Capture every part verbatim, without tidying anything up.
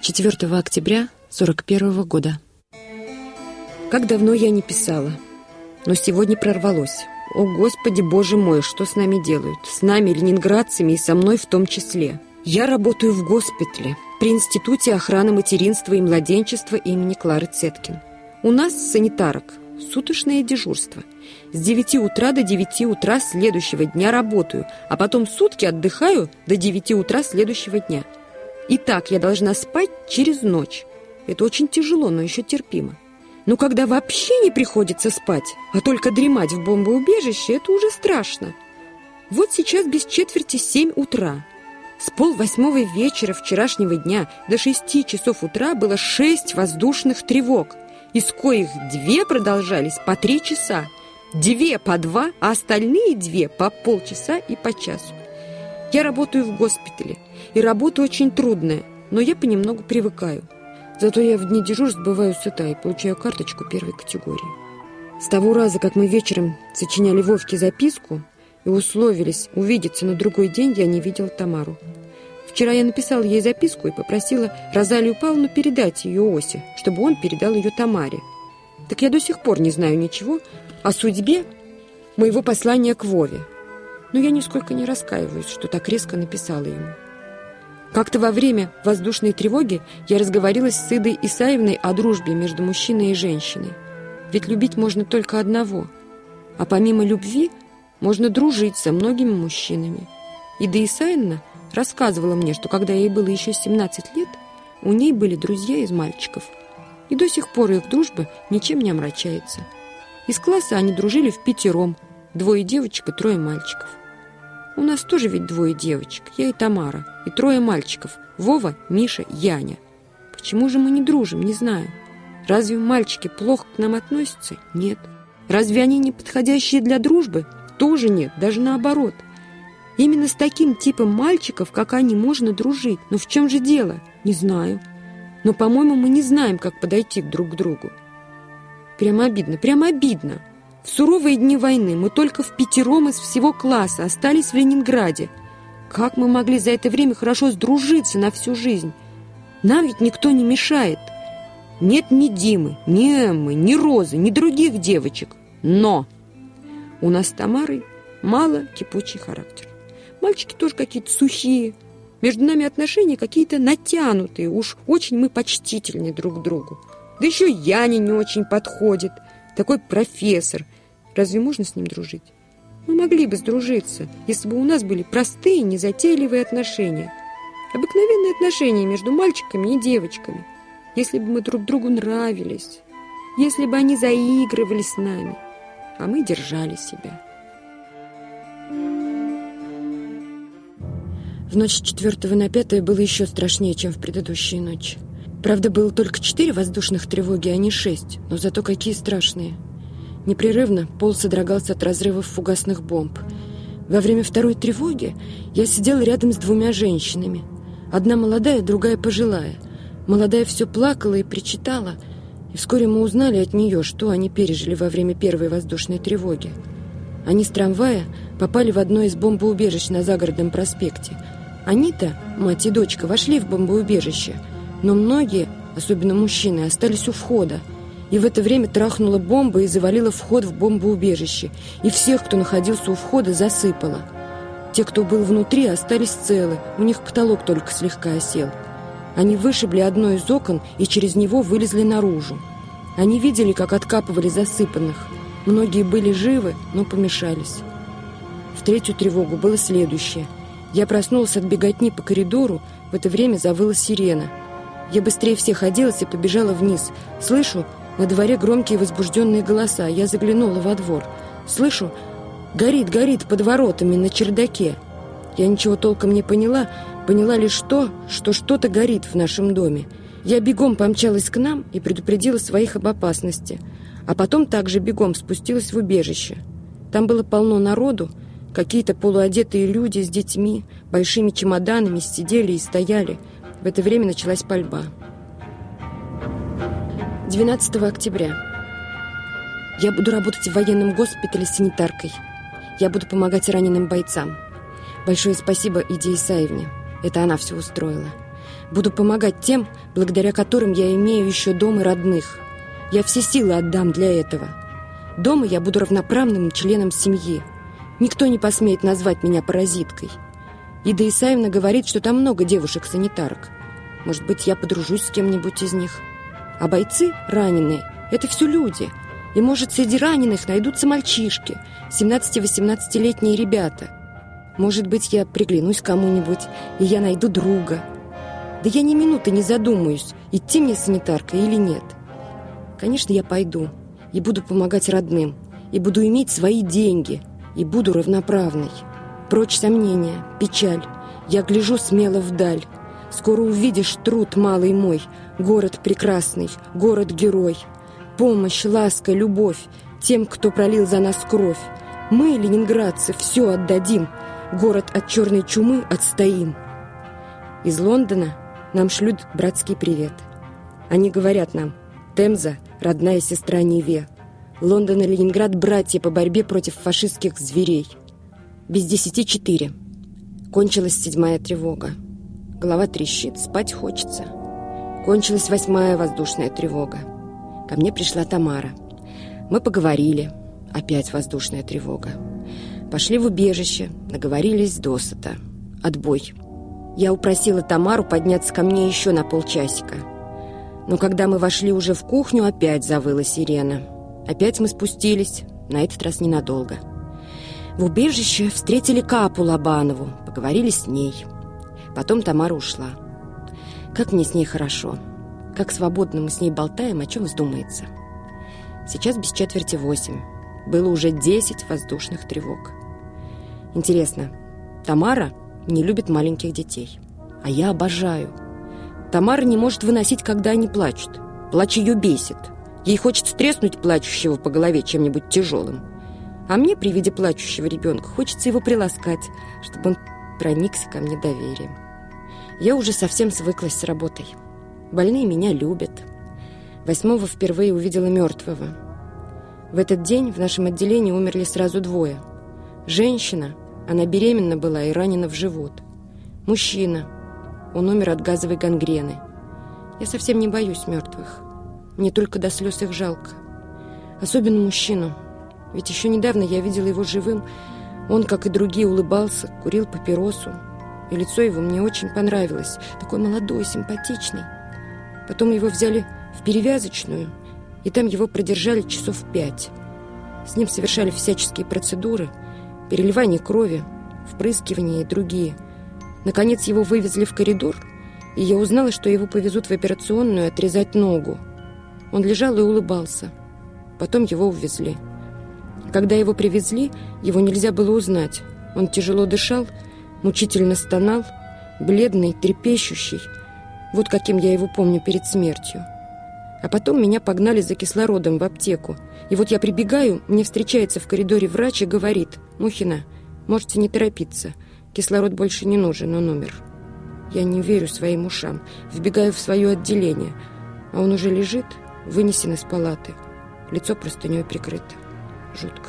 четвёртого октября сорок первого года. Как давно я не писала, но сегодня прорвалось. О, Господи, Боже мой, что с нами делают? С нами, ленинградцами, и со мной в том числе. Я работаю в госпитале при Институте охраны материнства и младенчества имени Клары Цеткин. У нас, санитарок, суточное дежурство. С девяти утра до девяти утра следующего дня работаю, а потом сутки отдыхаю до девяти утра следующего дня. Итак, я должна спать через ночь. Это очень тяжело, но еще терпимо. Но когда вообще не приходится спать, а только дремать в бомбоубежище, это уже страшно. Вот сейчас без четверти семь утра. С полвосьмого вечера вчерашнего дня до шести часов утра было шесть воздушных тревог, из коих две продолжались по три часа, две по два, а остальные две по полчаса и по часу. Я работаю в госпитале, и работа очень трудная, но я понемногу привыкаю. Зато я в дни дежурств бываю сыта и получаю карточку первой категории. С того раза, как мы вечером сочиняли Вовке записку и условились увидеться на другой день, я не видела Тамару. Вчера я написала ей записку и попросила Розалию Павловну передать ее Осе, чтобы он передал ее Тамаре. Так я до сих пор не знаю ничего о судьбе моего послания к Вове. Но я нисколько не раскаиваюсь, что так резко написала ему. Как-то во время воздушной тревоги я разговорилась с Идой Исаевной о дружбе между мужчиной и женщиной. Ведь любить можно только одного. А помимо любви можно дружить со многими мужчинами. Ида Исаевна рассказывала мне, что когда ей было еще семнадцать лет, у ней были друзья из мальчиков. И до сих пор их дружба ничем не омрачается. Из класса они дружили впятером, двое девочек и трое мальчиков. У нас тоже ведь двое девочек, я и Тамара, и трое мальчиков, Вова, Миша, Яня. Почему же мы не дружим, не знаю. Разве мальчики плохо к нам относятся? Нет. Разве они не подходящие для дружбы? Тоже нет, даже наоборот. Именно с таким типом мальчиков, как они, можно дружить. Но в чем же дело? Не знаю. Но, по-моему, мы не знаем, как подойти друг к другу. Прямо обидно, прямо обидно. В суровые дни войны мы только впятером из всего класса остались в Ленинграде. Как мы могли за это время хорошо сдружиться на всю жизнь? Нам ведь никто не мешает. Нет ни Димы, ни Эммы, ни Розы, ни других девочек. Но у нас с Тамарой мало кипучий характер. Мальчики тоже какие-то сухие. Между нами отношения какие-то натянутые. Уж очень мы почтительны друг к другу. Да еще Яня не очень подходит. Такой профессор. Разве можно с ним дружить? Мы могли бы сдружиться, если бы у нас были простые, незатейливые отношения. Обыкновенные отношения между мальчиками и девочками. Если бы мы друг другу нравились. Если бы они заигрывали с нами. А мы держали себя. В ночь с четвёртого на пятое было еще страшнее, чем в предыдущие ночи. Правда, было только четыре воздушных тревоги, а не шесть, но зато какие страшные. Непрерывно пол содрогался от разрывов фугасных бомб. Во время второй тревоги я сидела рядом с двумя женщинами. Одна молодая, другая пожилая. Молодая все плакала и причитала, и вскоре мы узнали от нее, что они пережили во время первой воздушной тревоги. Они с трамвая попали в одно из бомбоубежищ на Загородном проспекте. Они-то, мать и дочка, вошли в бомбоубежище, но многие, особенно мужчины, остались у входа. И в это время трахнула бомба и завалила вход в бомбоубежище. И всех, кто находился у входа, засыпало. Те, кто был внутри, остались целы. У них потолок только слегка осел. Они вышибли одно из окон и через него вылезли наружу. Они видели, как откапывали засыпанных. Многие были живы, но помешались. В третью тревогу было следующее. Я проснулась от беготни по коридору. В это время завыла сирена. Я быстрее всех оделась и побежала вниз. Слышу, на дворе громкие возбужденные голоса. Я заглянула во двор. Слышу, горит, горит под воротами на чердаке. Я ничего толком не поняла. Поняла лишь то, что что-то горит в нашем доме. Я бегом помчалась к нам и предупредила своих об опасности. А потом также бегом спустилась в убежище. Там было полно народу. Какие-то полуодетые люди с детьми, большими чемоданами сидели и стояли. В это время началась пальба. двенадцатого октября. Я буду работать в военном госпитале санитаркой. Я буду помогать раненым бойцам. Большое спасибо Иде Исаевне. Это она все устроила. Буду помогать тем, благодаря которым я имею еще дом и родных. Я все силы отдам для этого. Дома я буду равноправным членом семьи. Никто не посмеет назвать меня паразиткой. Ида Исаевна говорит, что там много девушек-санитарок. Может быть, я подружусь с кем-нибудь из них. А бойцы раненые – это все люди. И, может, среди раненых найдутся мальчишки, семнадцати-восемнадцатилетние ребята. Может быть, я приглянусь кому-нибудь, и я найду друга. Да я ни минуты не задумаюсь, идти мне санитаркой или нет. Конечно, я пойду, и буду помогать родным, и буду иметь свои деньги, и буду равноправной. Прочь сомнения, печаль, я гляжу смело вдаль. Скоро увидишь труд малый мой, город прекрасный, город-герой. Помощь, ласка, любовь тем, кто пролил за нас кровь. Мы, ленинградцы, все отдадим, город от черной чумы отстоим. Из Лондона нам шлют братский привет. Они говорят нам: Темза — родная сестра Неве. Лондон и Ленинград — братья по борьбе против фашистских зверей. Без десяти четыре. Кончилась седьмая тревога. Голова трещит, спать хочется. Кончилась восьмая воздушная тревога. Ко мне пришла Тамара. Мы поговорили. Опять воздушная тревога. Пошли в убежище, наговорились досыта. Отбой. Я упросила Тамару подняться ко мне еще на полчасика. Но когда мы вошли уже в кухню, опять завыла сирена. Опять мы спустились, на этот раз ненадолго. В убежище встретили Капу Лобанову, поговорили с ней. Потом Тамара ушла. Как мне с ней хорошо. Как свободно мы с ней болтаем, о чем вздумается. Сейчас без четверти восемь. Было уже десять воздушных тревог. Интересно, Тамара не любит маленьких детей, а я обожаю. Тамара не может выносить, когда они плачут. Плач ее бесит. Ей хочется треснуть плачущего по голове чем-нибудь тяжелым. А мне при виде плачущего ребенка хочется его приласкать, чтобы он проникся ко мне доверием. Я уже совсем свыклась с работой. Больные меня любят. Восьмого впервые увидела мертвого. В этот день в нашем отделении умерли сразу двое. Женщина, она беременна была и ранена в живот. Мужчина, он умер от газовой гангрены. Я совсем не боюсь мертвых. Мне только до слез их жалко. Особенно мужчину. Ведь еще недавно я видела его живым. Он, как и другие, улыбался, курил папиросу. И лицо его мне очень понравилось. Такой молодой, симпатичный. Потом его взяли в перевязочную, и там его продержали часов пять. С ним совершали всяческие процедуры, переливание крови, впрыскивание и другие. Наконец его вывезли в коридор, и я узнала, что его повезут в операционную отрезать ногу. Он лежал и улыбался. Потом его увезли. Когда его привезли, его нельзя было узнать. Он тяжело дышал, мучительно стонал, бледный, трепещущий. Вот каким я его помню перед смертью. А потом меня погнали за кислородом в аптеку. И вот я прибегаю, мне встречается в коридоре врач и говорит: «Мухина, можете не торопиться. Кислород больше не нужен, он умер». Я не верю своим ушам. Вбегаю в свое отделение. А он уже лежит, вынесен из палаты. Лицо простыней прикрыто. Жутко.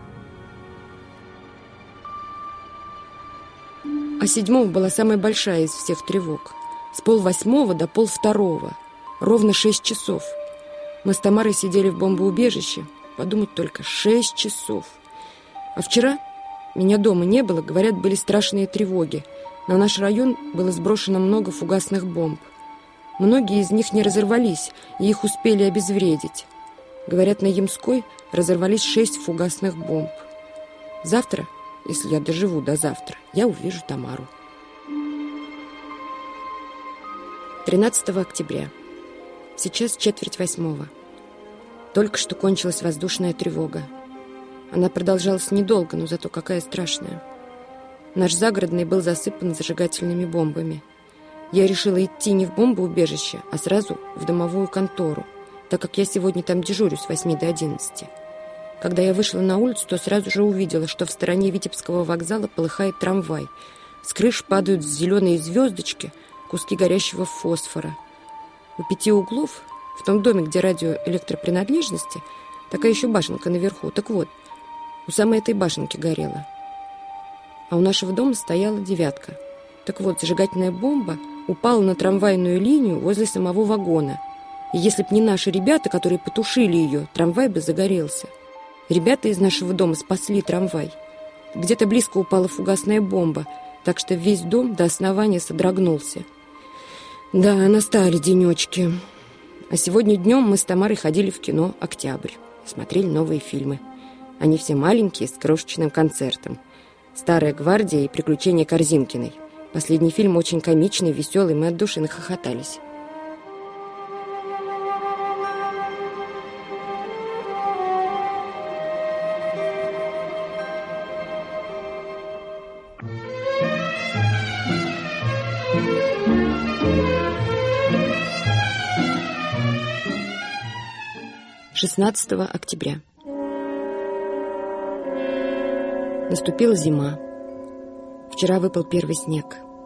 А седьмого была самая большая из всех тревог. С полвосьмого до полвторого. Ровно шесть часов. Мы с Тамарой сидели в бомбоубежище. Подумать только, шесть часов. А вчера меня дома не было, говорят, были страшные тревоги. На наш район было сброшено много фугасных бомб. Многие из них не разорвались, и их успели обезвредить. Говорят, на Ямской разорвались шесть фугасных бомб. Завтра, если я доживу до завтра, я увижу Тамару. тринадцатого октября. Сейчас четверть восьмого. Только что кончилась воздушная тревога. Она продолжалась недолго, но зато какая страшная. Наш загородный был засыпан зажигательными бомбами. Я решила идти не в бомбоубежище, а сразу в домовую контору, так как я сегодня там дежурю с восьми до одиннадцати. Когда я вышла на улицу, то сразу же увидела, что в стороне Витебского вокзала полыхает трамвай. С крыш падают зеленые звездочки, куски горящего фосфора. У пяти углов, в том доме, где радиоэлектропринадлежности, такая еще башенка наверху. Так вот, у самой этой башенки горела. А у нашего дома стояла девятка. Так вот, зажигательная бомба упала на трамвайную линию возле самого вагона. И если б не наши ребята, которые потушили ее, трамвай бы загорелся. Ребята из нашего дома спасли трамвай. Где-то близко упала фугасная бомба, так что весь дом до основания содрогнулся. Да, настали денечки. А сегодня днем мы с Тамарой ходили в кино «Октябрь». Смотрели новые фильмы. Они все маленькие, с крошечным концертом. «Старая гвардия» и «Приключения Корзинкиной». Последний фильм очень комичный, веселый, мы от души нахохотались. шестнадцатого октября. Наступила зима. Вчера выпал первый снег.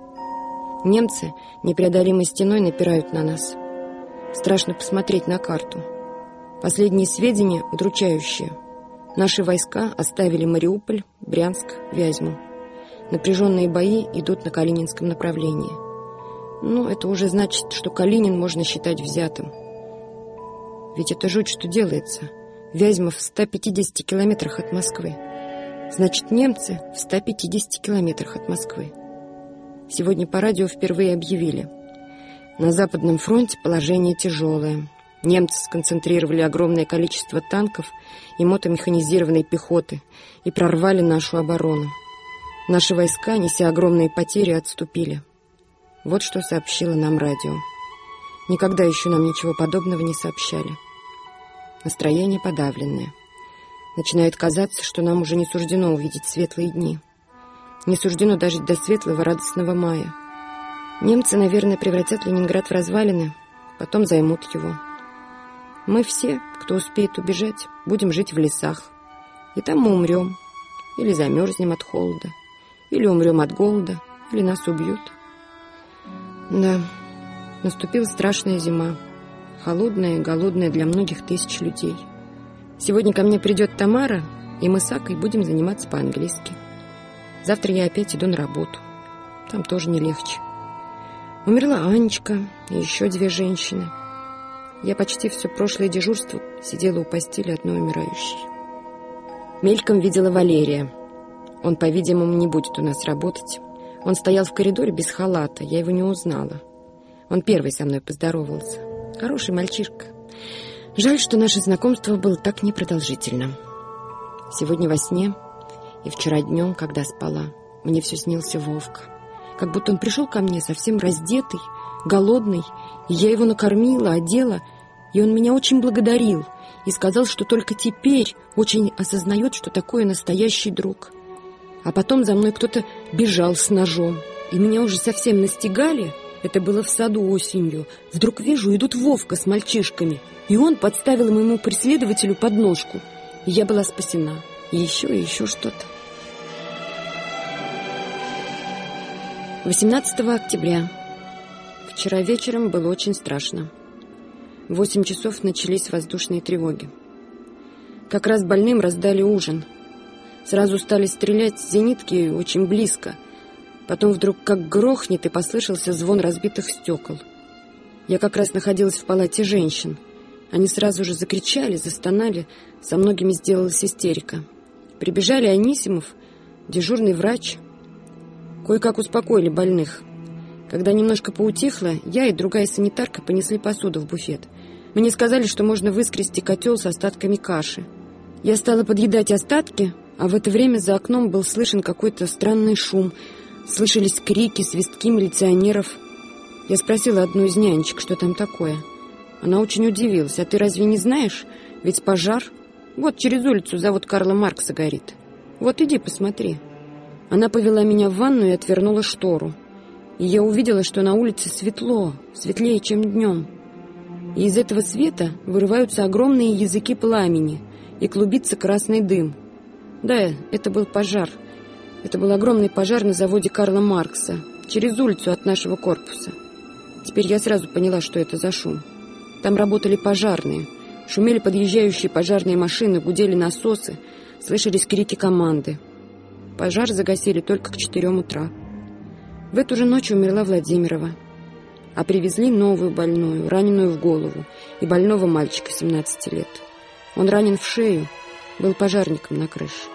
Немцы непреодолимой стеной напирают на нас. Страшно посмотреть на карту. Последние сведения удручающие. Наши войска оставили Мариуполь, Брянск, Вязьму. Напряженные бои идут на Калининском направлении. Ну, это уже значит, что Калинин можно считать взятым. Ведь это жуть, что делается. Вязьма в ста пятидесяти километрах от Москвы. Значит, немцы в ста пятидесяти километрах от Москвы. Сегодня по радио впервые объявили: на Западном фронте положение тяжелое. Немцы сконцентрировали огромное количество танков и мотомеханизированной пехоты и прорвали нашу оборону. Наши войска, неся огромные потери, отступили. Вот что сообщило нам радио. Никогда еще нам ничего подобного не сообщали. Настроение подавленное. Начинает казаться, что нам уже не суждено увидеть светлые дни. Не суждено дожить до светлого радостного мая. Немцы, наверное, превратят Ленинград в развалины, потом займут его. Мы все, кто успеет убежать, будем жить в лесах. И там мы умрем. Или замерзнем от холода. Или умрем от голода. Или нас убьют. Да, наступила страшная зима. Холодная и голодная для многих тысяч людей. Сегодня ко мне придет Тамара, и мы с Акой будем заниматься по-английски. Завтра я опять иду на работу. Там тоже не легче. Умерла Анечка и еще две женщины. Я почти все прошлое дежурство сидела у постели одной умирающей. Мельком видела Валерия. Он, по-видимому, не будет у нас работать. Он стоял в коридоре без халата, я его не узнала. Он первый со мной поздоровался. Хороший мальчишка. Жаль, что наше знакомство было так непродолжительно. Сегодня во сне и вчера днем, когда спала, мне все снился Вовка. Как будто он пришел ко мне совсем раздетый, голодный, и я его накормила, одела, и он меня очень благодарил и сказал, что только теперь очень осознает, что такое настоящий друг. А потом за мной кто-то бежал с ножом, и меня уже совсем настигали. Это было в саду осенью. Вдруг вижу, идут Вовка с мальчишками, и он подставил моему преследователю подножку. И я была спасена. И еще, и еще что-то. восемнадцатого октября. Вчера вечером было очень страшно. В восемь часов начались воздушные тревоги. Как раз больным раздали ужин. Сразу стали стрелять с зенитки очень близко. Потом вдруг как грохнет, и послышался звон разбитых стекол. Я как раз находилась в палате женщин. Они сразу же закричали, застонали. Со многими сделалась истерика. Прибежали Анисимов, дежурный врач. Кое-как успокоили больных. Когда немножко поутихло, я и другая санитарка понесли посуду в буфет. Мне сказали, что можно выскрести котел с остатками каши. Я стала подъедать остатки, а в это время за окном был слышен какой-то странный шум. Слышались крики, свистки милиционеров. Я спросила одну из нянечек, что там такое. Она очень удивилась. «А ты разве не знаешь? Ведь пожар. Вот через улицу завод Карла Маркса горит. Вот иди посмотри». Она повела меня в ванну и отвернула штору. И я увидела, что на улице светло, светлее, чем днем. И из этого света вырываются огромные языки пламени, и клубится красный дым. Да, это был пожар. Это был огромный пожар на заводе Карла Маркса, через улицу от нашего корпуса. Теперь я сразу поняла, что это за шум. Там работали пожарные. Шумели подъезжающие пожарные машины, гудели насосы, слышались крики команды. Пожар загасили только к четырем утра. В эту же ночь умерла Владимирова. А привезли новую больную, раненую в голову, и больного мальчика семнадцати лет. Он ранен в шею, был пожарником на крыше.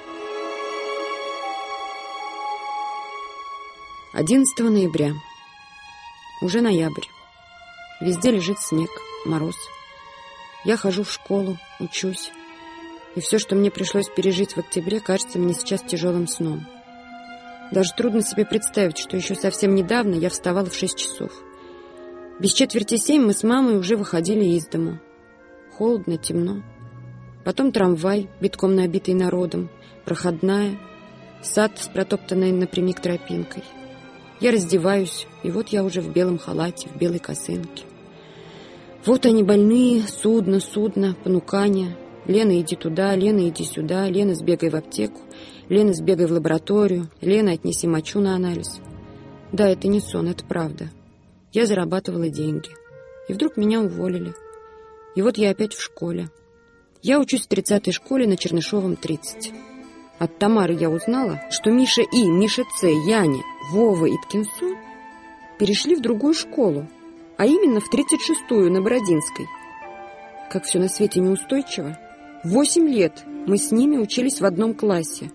одиннадцатого ноября. Уже ноябрь. Везде лежит снег, мороз. Я хожу в школу, учусь. И все, что мне пришлось пережить в октябре, кажется мне сейчас тяжелым сном. Даже трудно себе представить, что еще совсем недавно я вставала в шесть часов. Без четверти семь мы с мамой уже выходили из дому. Холодно, темно. Потом трамвай, битком набитый народом, проходная, сад с протоптанной напрямик тропинкой. Я раздеваюсь, и вот я уже в белом халате, в белой косынке. Вот они больные, судно, судно, понукание. Лена, иди туда, Лена, иди сюда, Лена, сбегай в аптеку, Лена, сбегай в лабораторию, Лена, отнеси мочу на анализ. Да, это не сон, это правда. Я зарабатывала деньги. И вдруг меня уволили. И вот я опять в школе. Я учусь в тридцатой школе на Чернышовом, тридцать. От Тамары я узнала, что Миша И, Миша Ц, Яня, Вова и Ткинсу перешли в другую школу, а именно в тридцать шестую на Бородинской. Как все на свете неустойчиво. Восемь лет мы с ними учились в одном классе.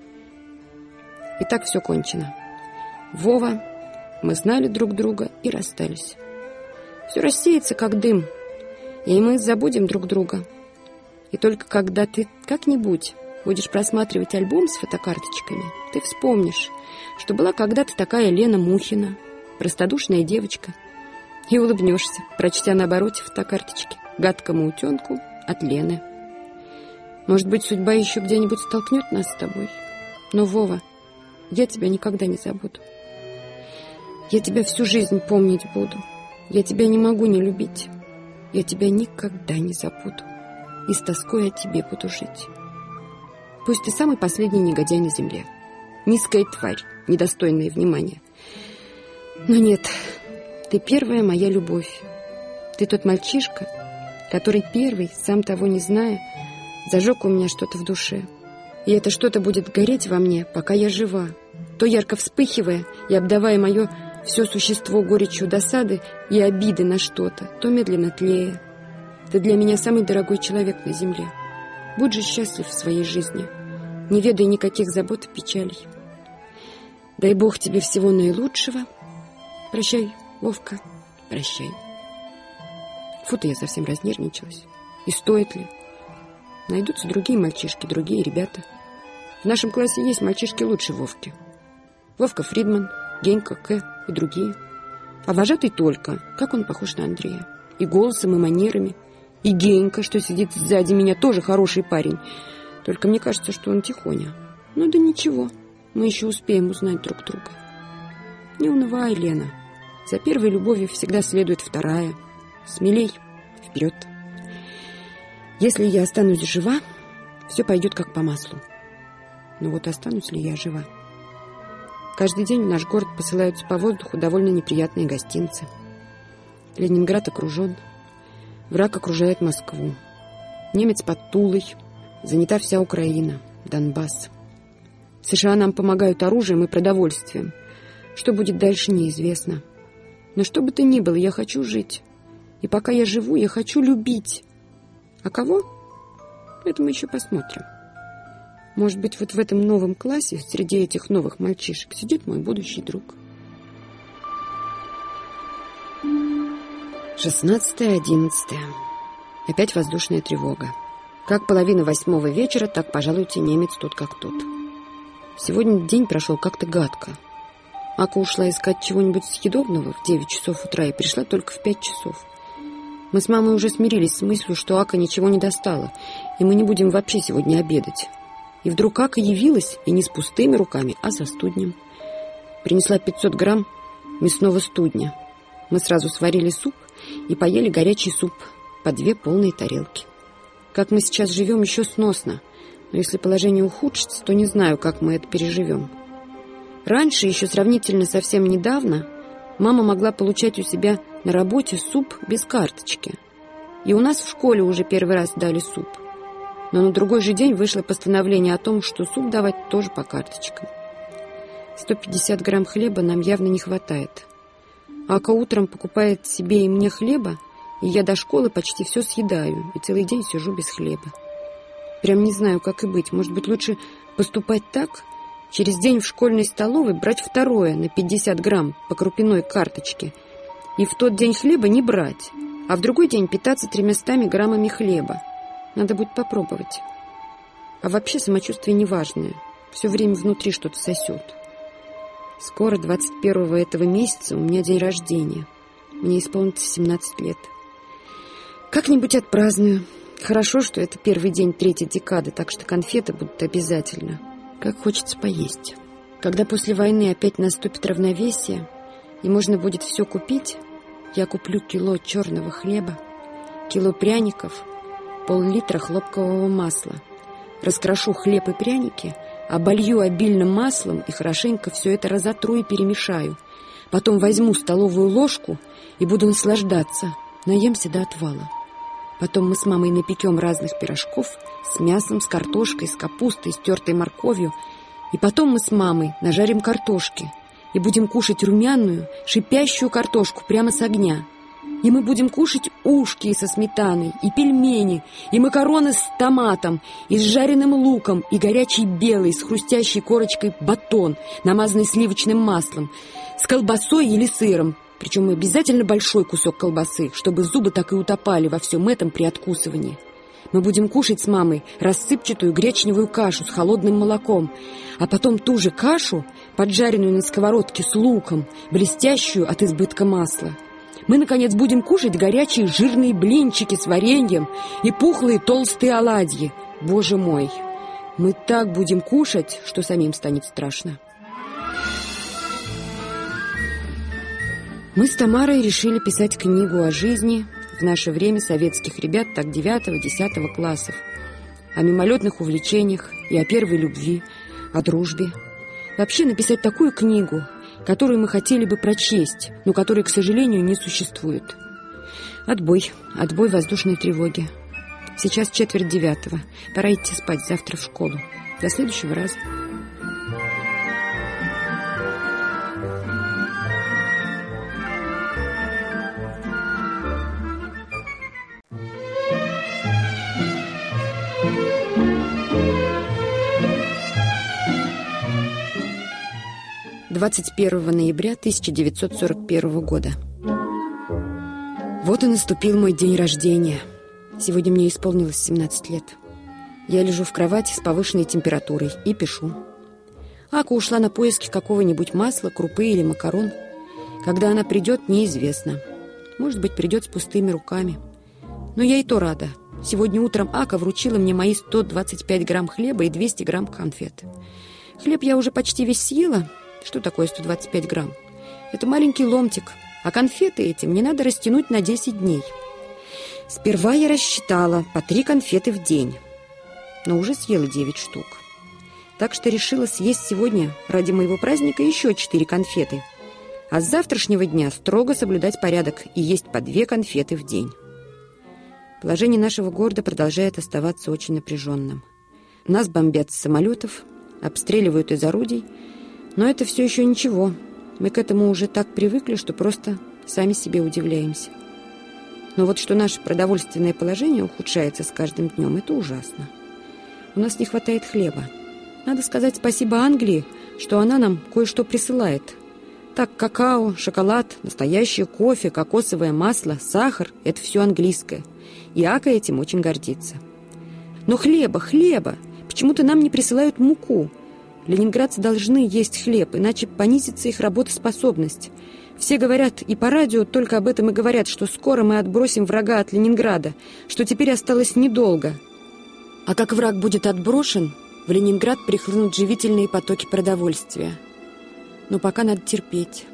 И так все кончено. Вова, мы знали друг друга и расстались. Все рассеется, как дым, и мы забудем друг друга. И только когда ты как-нибудь будешь просматривать альбом с фотокарточками, ты вспомнишь, что была когда-то такая Лена Мухина, простодушная девочка, и улыбнешься, прочтя на обороте фотокарточки «Гадкому утенку от Лены». Может быть, судьба еще где-нибудь столкнет нас с тобой. Но, Вова, я тебя никогда не забуду. Я тебя всю жизнь помнить буду. Я тебя не могу не любить. Я тебя никогда не забуду. И с тоской о тебе буду жить. Пусть ты самый последний негодяй на земле. Низкая тварь, недостойная внимания. Но нет, ты первая моя любовь. Ты тот мальчишка, который первый, сам того не зная, зажег у меня что-то в душе. И это что-то будет гореть во мне, пока я жива, то ярко вспыхивая и обдавая мое все существо горечью досады и обиды на что-то, то медленно тлея. Ты для меня самый дорогой человек на земле. Будь же счастлив в своей жизни, не ведай никаких забот и печалей. Дай Бог тебе всего наилучшего. Прощай, Вовка, прощай. Фу-то я совсем разнервничалась. И стоит ли? Найдутся другие мальчишки, другие ребята. В нашем классе есть мальчишки лучше Вовки. Вовка Фридман, Генька К. и другие. А вожатый только, как он похож на Андрея. И голосом, и манерами. И Генька, что сидит сзади меня, тоже хороший парень. Только мне кажется, что он тихоня. Ну да ничего, мы еще успеем узнать друг друга. Не унывай, Лена. За первой любовью всегда следует вторая. Смелей, вперед. Если я останусь жива, все пойдет как по маслу. Но вот останусь ли я жива? Каждый день в наш город посылаются по воздуху довольно неприятные гостинцы. Ленинград окружен. Враг окружает Москву. Немец под Тулой. Занята вся Украина, Донбасс. США нам помогают оружием и продовольствием. Что будет дальше, неизвестно. Но что бы то ни было, я хочу жить. И пока я живу, я хочу любить. А кого? Это мы еще посмотрим. Может быть, вот в этом новом классе, среди этих новых мальчишек, сидит мой будущий друг. шестнадцатое одиннадцатое. Опять воздушная тревога. Как половина восьмого вечера, так, пожалуйте, немец тут как тут. Сегодня день прошел как-то гадко. Ака ушла искать чего-нибудь съедобного в девять часов утра и пришла только в пять часов. Мы с мамой уже смирились с мыслью, что Ака ничего не достала, и мы не будем вообще сегодня обедать. И вдруг Ака явилась, и не с пустыми руками, а со студнем. Принесла пятьсот грамм мясного студня. Мы сразу сварили суп и поели горячий суп по две полные тарелки. Как мы сейчас живем, еще сносно, но если положение ухудшится, то не знаю, как мы это переживем. Раньше, еще сравнительно совсем недавно, мама могла получать у себя на работе суп без карточки. И у нас в школе уже первый раз дали суп. Но на другой же день вышло постановление о том, что суп давать тоже по карточкам. сто пятьдесят грамм хлеба нам явно не хватает. Ака утром покупает себе и мне хлеба, и я до школы почти все съедаю, и целый день сижу без хлеба. Прям не знаю, как и быть. Может быть, лучше поступать так? Через день в школьной столовой брать второе на пятьдесят грамм по крупяной карточке. И в тот день хлеба не брать, а в другой день питаться тремястами граммами хлеба. Надо будет попробовать. А вообще самочувствие неважное. Все время внутри что-то сосет. Скоро, двадцать первого этого месяца, у меня день рождения. Мне исполнится семнадцать лет. Как-нибудь отпраздную. Хорошо, что это первый день третьей декады, так что конфеты будут обязательно. Как хочется поесть. Когда после войны опять наступит равновесие, и можно будет все купить, я куплю кило черного хлеба, кило пряников, пол-литра хлопкового масла. Раскрошу хлеб и пряники, оболью обильным маслом и хорошенько все это разотру и перемешаю. Потом возьму столовую ложку и буду наслаждаться. Наемся до отвала. Потом мы с мамой напекем разных пирожков с мясом, с картошкой, с капустой, с тертой морковью. И потом мы с мамой нажарим картошки и будем кушать румяную, шипящую картошку прямо с огня. И мы будем кушать ушки со сметаной, и пельмени, и макароны с томатом, и с жареным луком, и горячий белый с хрустящей корочкой батон, намазанный сливочным маслом, с колбасой или сыром. Причем обязательно большой кусок колбасы, чтобы зубы так и утопали во всем этом при откусывании. Мы будем кушать с мамой рассыпчатую гречневую кашу с холодным молоком, а потом ту же кашу, поджаренную на сковородке с луком, блестящую от избытка масла. Мы, наконец, будем кушать горячие жирные блинчики с вареньем и пухлые толстые оладьи. Боже мой, мы так будем кушать, что самим станет страшно. Мы с Тамарой решили писать книгу о жизни в наше время советских ребят так девятого-десятого классов, о мимолетных увлечениях и о первой любви, о дружбе. Вообще написать такую книгу, которую мы хотели бы прочесть, но которой, к сожалению, не существует. Отбой, отбой воздушной тревоги. Сейчас четверть девятого. Пора идти спать, завтра в школу. До следующего раза. двадцать первого ноября тысяча девятьсот сорок первого года. Вот и наступил мой день рождения. Сегодня мне исполнилось семнадцать лет. Я лежу в кровати с повышенной температурой и пишу. Ака ушла на поиски какого-нибудь масла, крупы или макарон. Когда она придет, неизвестно. Может быть, придет с пустыми руками. Но я и то рада. Сегодня утром Ака вручила мне мои сто двадцать пять грамм хлеба и двести грамм конфет. Хлеб я уже почти весь съела. Что такое сто двадцать пять грамм? Это маленький ломтик, а конфеты эти мне надо растянуть на десять дней. Сперва я рассчитала по три конфеты в день, но уже съела девять штук. Так что решила съесть сегодня ради моего праздника еще четыре конфеты, а с завтрашнего дня строго соблюдать порядок и есть по две конфеты в день. Положение нашего города продолжает оставаться очень напряженным. Нас бомбят с самолетов, обстреливают из орудий, но это все еще ничего. Мы к этому уже так привыкли, что просто сами себе удивляемся. Но вот что наше продовольственное положение ухудшается с каждым днем, это ужасно. У нас не хватает хлеба. Надо сказать спасибо Англии, что она нам кое-что присылает. Так, какао, шоколад, настоящее кофе, кокосовое масло, сахар – это все английское. И Ака этим очень гордится. Но хлеба, хлеба! Почему-то нам не присылают муку. Ленинградцы должны есть хлеб, иначе понизится их работоспособность. Все говорят, и по радио только об этом и говорят, что скоро мы отбросим врага от Ленинграда, что теперь осталось недолго. А как враг будет отброшен, в Ленинград прихлынут живительные потоки продовольствия. Но пока надо терпеть.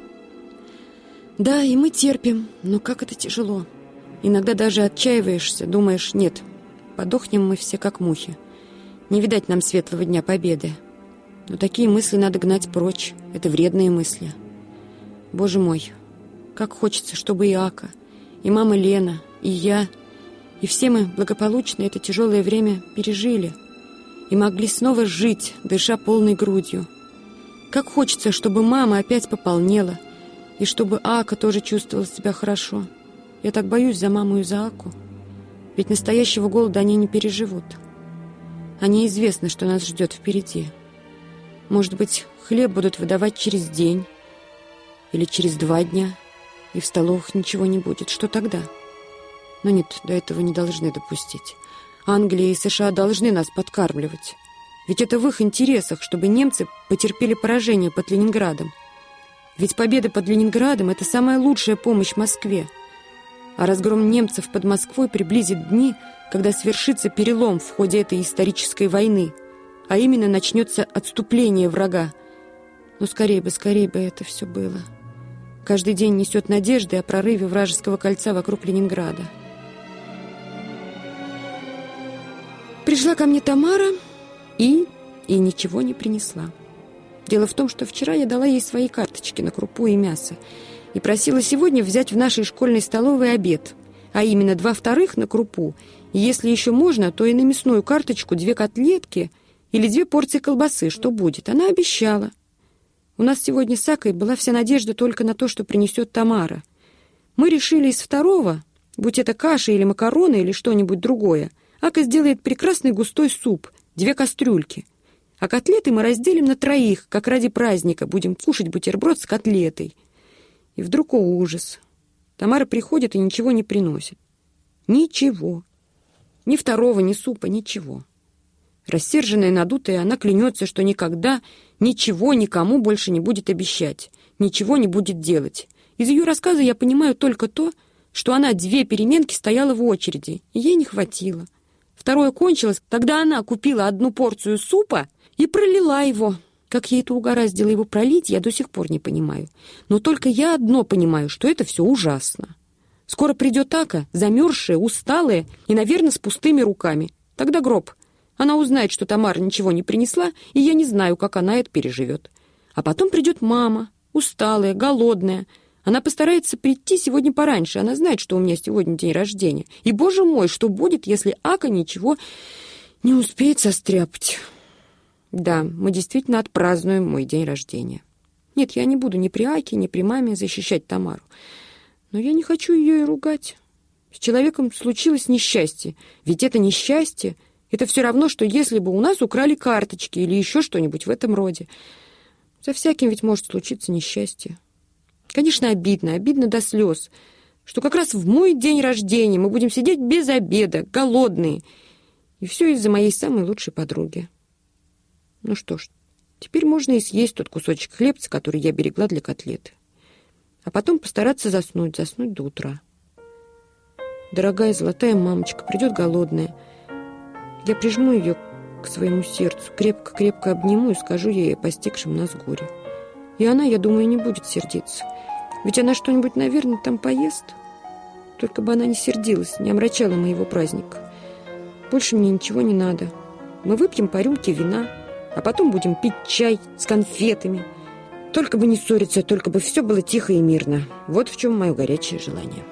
Да, и мы терпим, но как это тяжело. Иногда даже отчаиваешься, думаешь, нет, подохнем мы все как мухи. Не видать нам светлого дня победы. Но такие мысли надо гнать прочь. Это вредные мысли. Боже мой, как хочется, чтобы и Ака, и мама Лена, и я, и все мы благополучно это тяжелое время пережили и могли снова жить, дыша полной грудью. Как хочется, чтобы мама опять пополнела, И чтобы Ака тоже чувствовала себя хорошо. Я так боюсь за маму и за Аку. Ведь настоящего голода они не переживут. А неизвестно, что нас ждет впереди. Может быть, хлеб будут выдавать через день или через два дня, и в столовых ничего не будет. Что тогда? Но нет, до этого не должны допустить. Англия и США должны нас подкармливать. Ведь это в их интересах, чтобы немцы потерпели поражение под Ленинградом. Ведь победа под Ленинградом — это самая лучшая помощь Москве. А разгром немцев под Москвой приблизит дни, когда свершится перелом в ходе этой исторической войны, а именно начнется отступление врага. Но скорее бы, скорее бы это все было. Каждый день несет надежды о прорыве вражеского кольца вокруг Ленинграда. Пришла ко мне Тамара и... и ничего не принесла. Дело в том, что вчера я дала ей свои карточки на крупу и мясо и просила сегодня взять в нашей школьной столовой обед, а именно два вторых на крупу, и если еще можно, то и на мясную карточку две котлетки или две порции колбасы, что будет. Она обещала. У нас сегодня с Акой была вся надежда только на то, что принесет Тамара. Мы решили из второго, будь это каша или макароны или что-нибудь другое, Ака сделает прекрасный густой суп, две кастрюльки. А котлеты мы разделим на троих, как ради праздника будем кушать бутерброд с котлетой. И вдруг, о ужас, Тамара приходит и ничего не приносит. Ничего. Ни второго, ни супа, ничего. Рассерженная, надутая, она клянется, что никогда ничего никому больше не будет обещать, ничего не будет делать. Из ее рассказа я понимаю только то, что она две переменки стояла в очереди, и ей не хватило. Второе кончилось, тогда она купила одну порцию супа и пролила его. Как ей это угораздило его пролить, я до сих пор не понимаю. Но только я одно понимаю, что это все ужасно. Скоро придет Ака, замерзшая, усталая и, наверное, с пустыми руками. Тогда гроб. Она узнает, что Тамара ничего не принесла, и я не знаю, как она это переживет. А потом придет мама, усталая, голодная. Она постарается прийти сегодня пораньше. Она знает, что у меня сегодня день рождения. И, боже мой, что будет, если Ака ничего не успеет состряпать? Да, мы действительно отпразднуем мой день рождения. Нет, я не буду ни при Аке, ни при маме защищать Тамару. Но я не хочу ее и ругать. С человеком случилось несчастье. Ведь это несчастье. Это все равно, что если бы у нас украли карточки или еще что-нибудь в этом роде. За всяким ведь может случиться несчастье. Конечно, обидно, обидно до слез, что как раз в мой день рождения мы будем сидеть без обеда, голодные. И все из-за моей самой лучшей подруги. Ну что ж, теперь можно и съесть тот кусочек хлебца, который я берегла для котлеты. А потом постараться заснуть, заснуть до утра. Дорогая золотая мамочка придет голодная. Я прижму ее к своему сердцу, крепко-крепко обниму и скажу ей о постигшем нас горе. И она, я думаю, не будет сердиться. Ведь она что-нибудь, наверное, там поест. Только бы она не сердилась, не омрачала моего праздника. Больше мне ничего не надо. Мы выпьем по рюмке вина, а потом будем пить чай с конфетами. Только бы не ссориться, только бы все было тихо и мирно. Вот в чем мое горячее желание.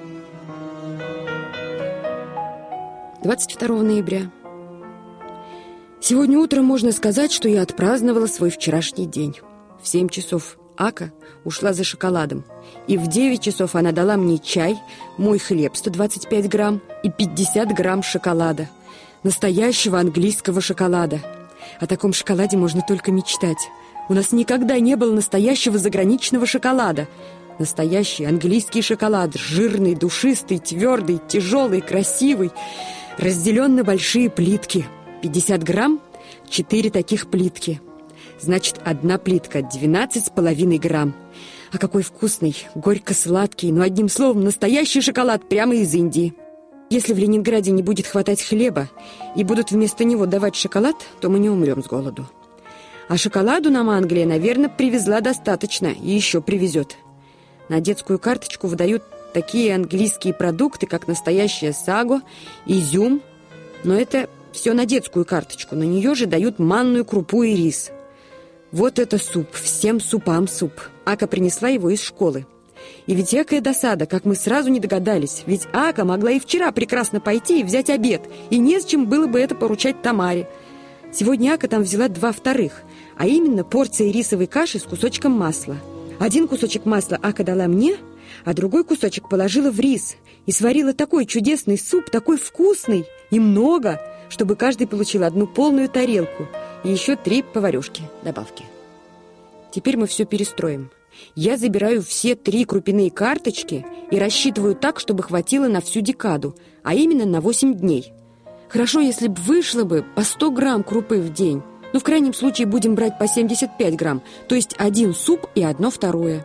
двадцать второго ноября. Сегодня утром можно сказать, что я отпраздновала свой вчерашний день. В семь часов Ака ушла за шоколадом, и в девять часов она дала мне чай, мой хлеб сто двадцать пять грамм и пятьдесят грамм шоколада. Настоящего английского шоколада. О таком шоколаде можно только мечтать. У нас никогда не было настоящего заграничного шоколада. Настоящий английский шоколад, жирный, душистый, твердый, тяжелый, красивый, разделен на большие плитки. пятьдесят грамм, четыре таких плитки. Значит, одна плитка двенадцать с половиной грамм. А какой вкусный, горько-сладкий, но одним словом, настоящий шоколад прямо из Индии. Если в Ленинграде не будет хватать хлеба и будут вместо него давать шоколад, то мы не умрем с голоду. А шоколаду нам Англия, наверное, привезла достаточно и еще привезет. На детскую карточку выдают такие английские продукты, как настоящее саго, изюм. Но это все на детскую карточку. На нее же дают манную крупу и рис. Вот это суп, всем супам суп. Ака принесла его из школы. И ведь якая досада, как мы сразу не догадались. Ведь Ака могла и вчера прекрасно пойти и взять обед. И не с чем было бы это поручать Тамаре. Сегодня Ака там взяла два вторых, а именно порция рисовой каши с кусочком масла. Один кусочек масла Ака дала мне, а другой кусочек положила в рис и сварила такой чудесный суп, такой вкусный и много, чтобы каждый получил одну полную тарелку и еще три поварёшки добавки. Теперь мы все перестроим. Я забираю все три крупяные карточки и рассчитываю так, чтобы хватило на всю декаду, а именно на восемь дней. Хорошо, если бы вышло бы по сто грамм крупы в день. Но в крайнем случае будем брать по семьдесят пять грамм, то есть один суп и одно второе.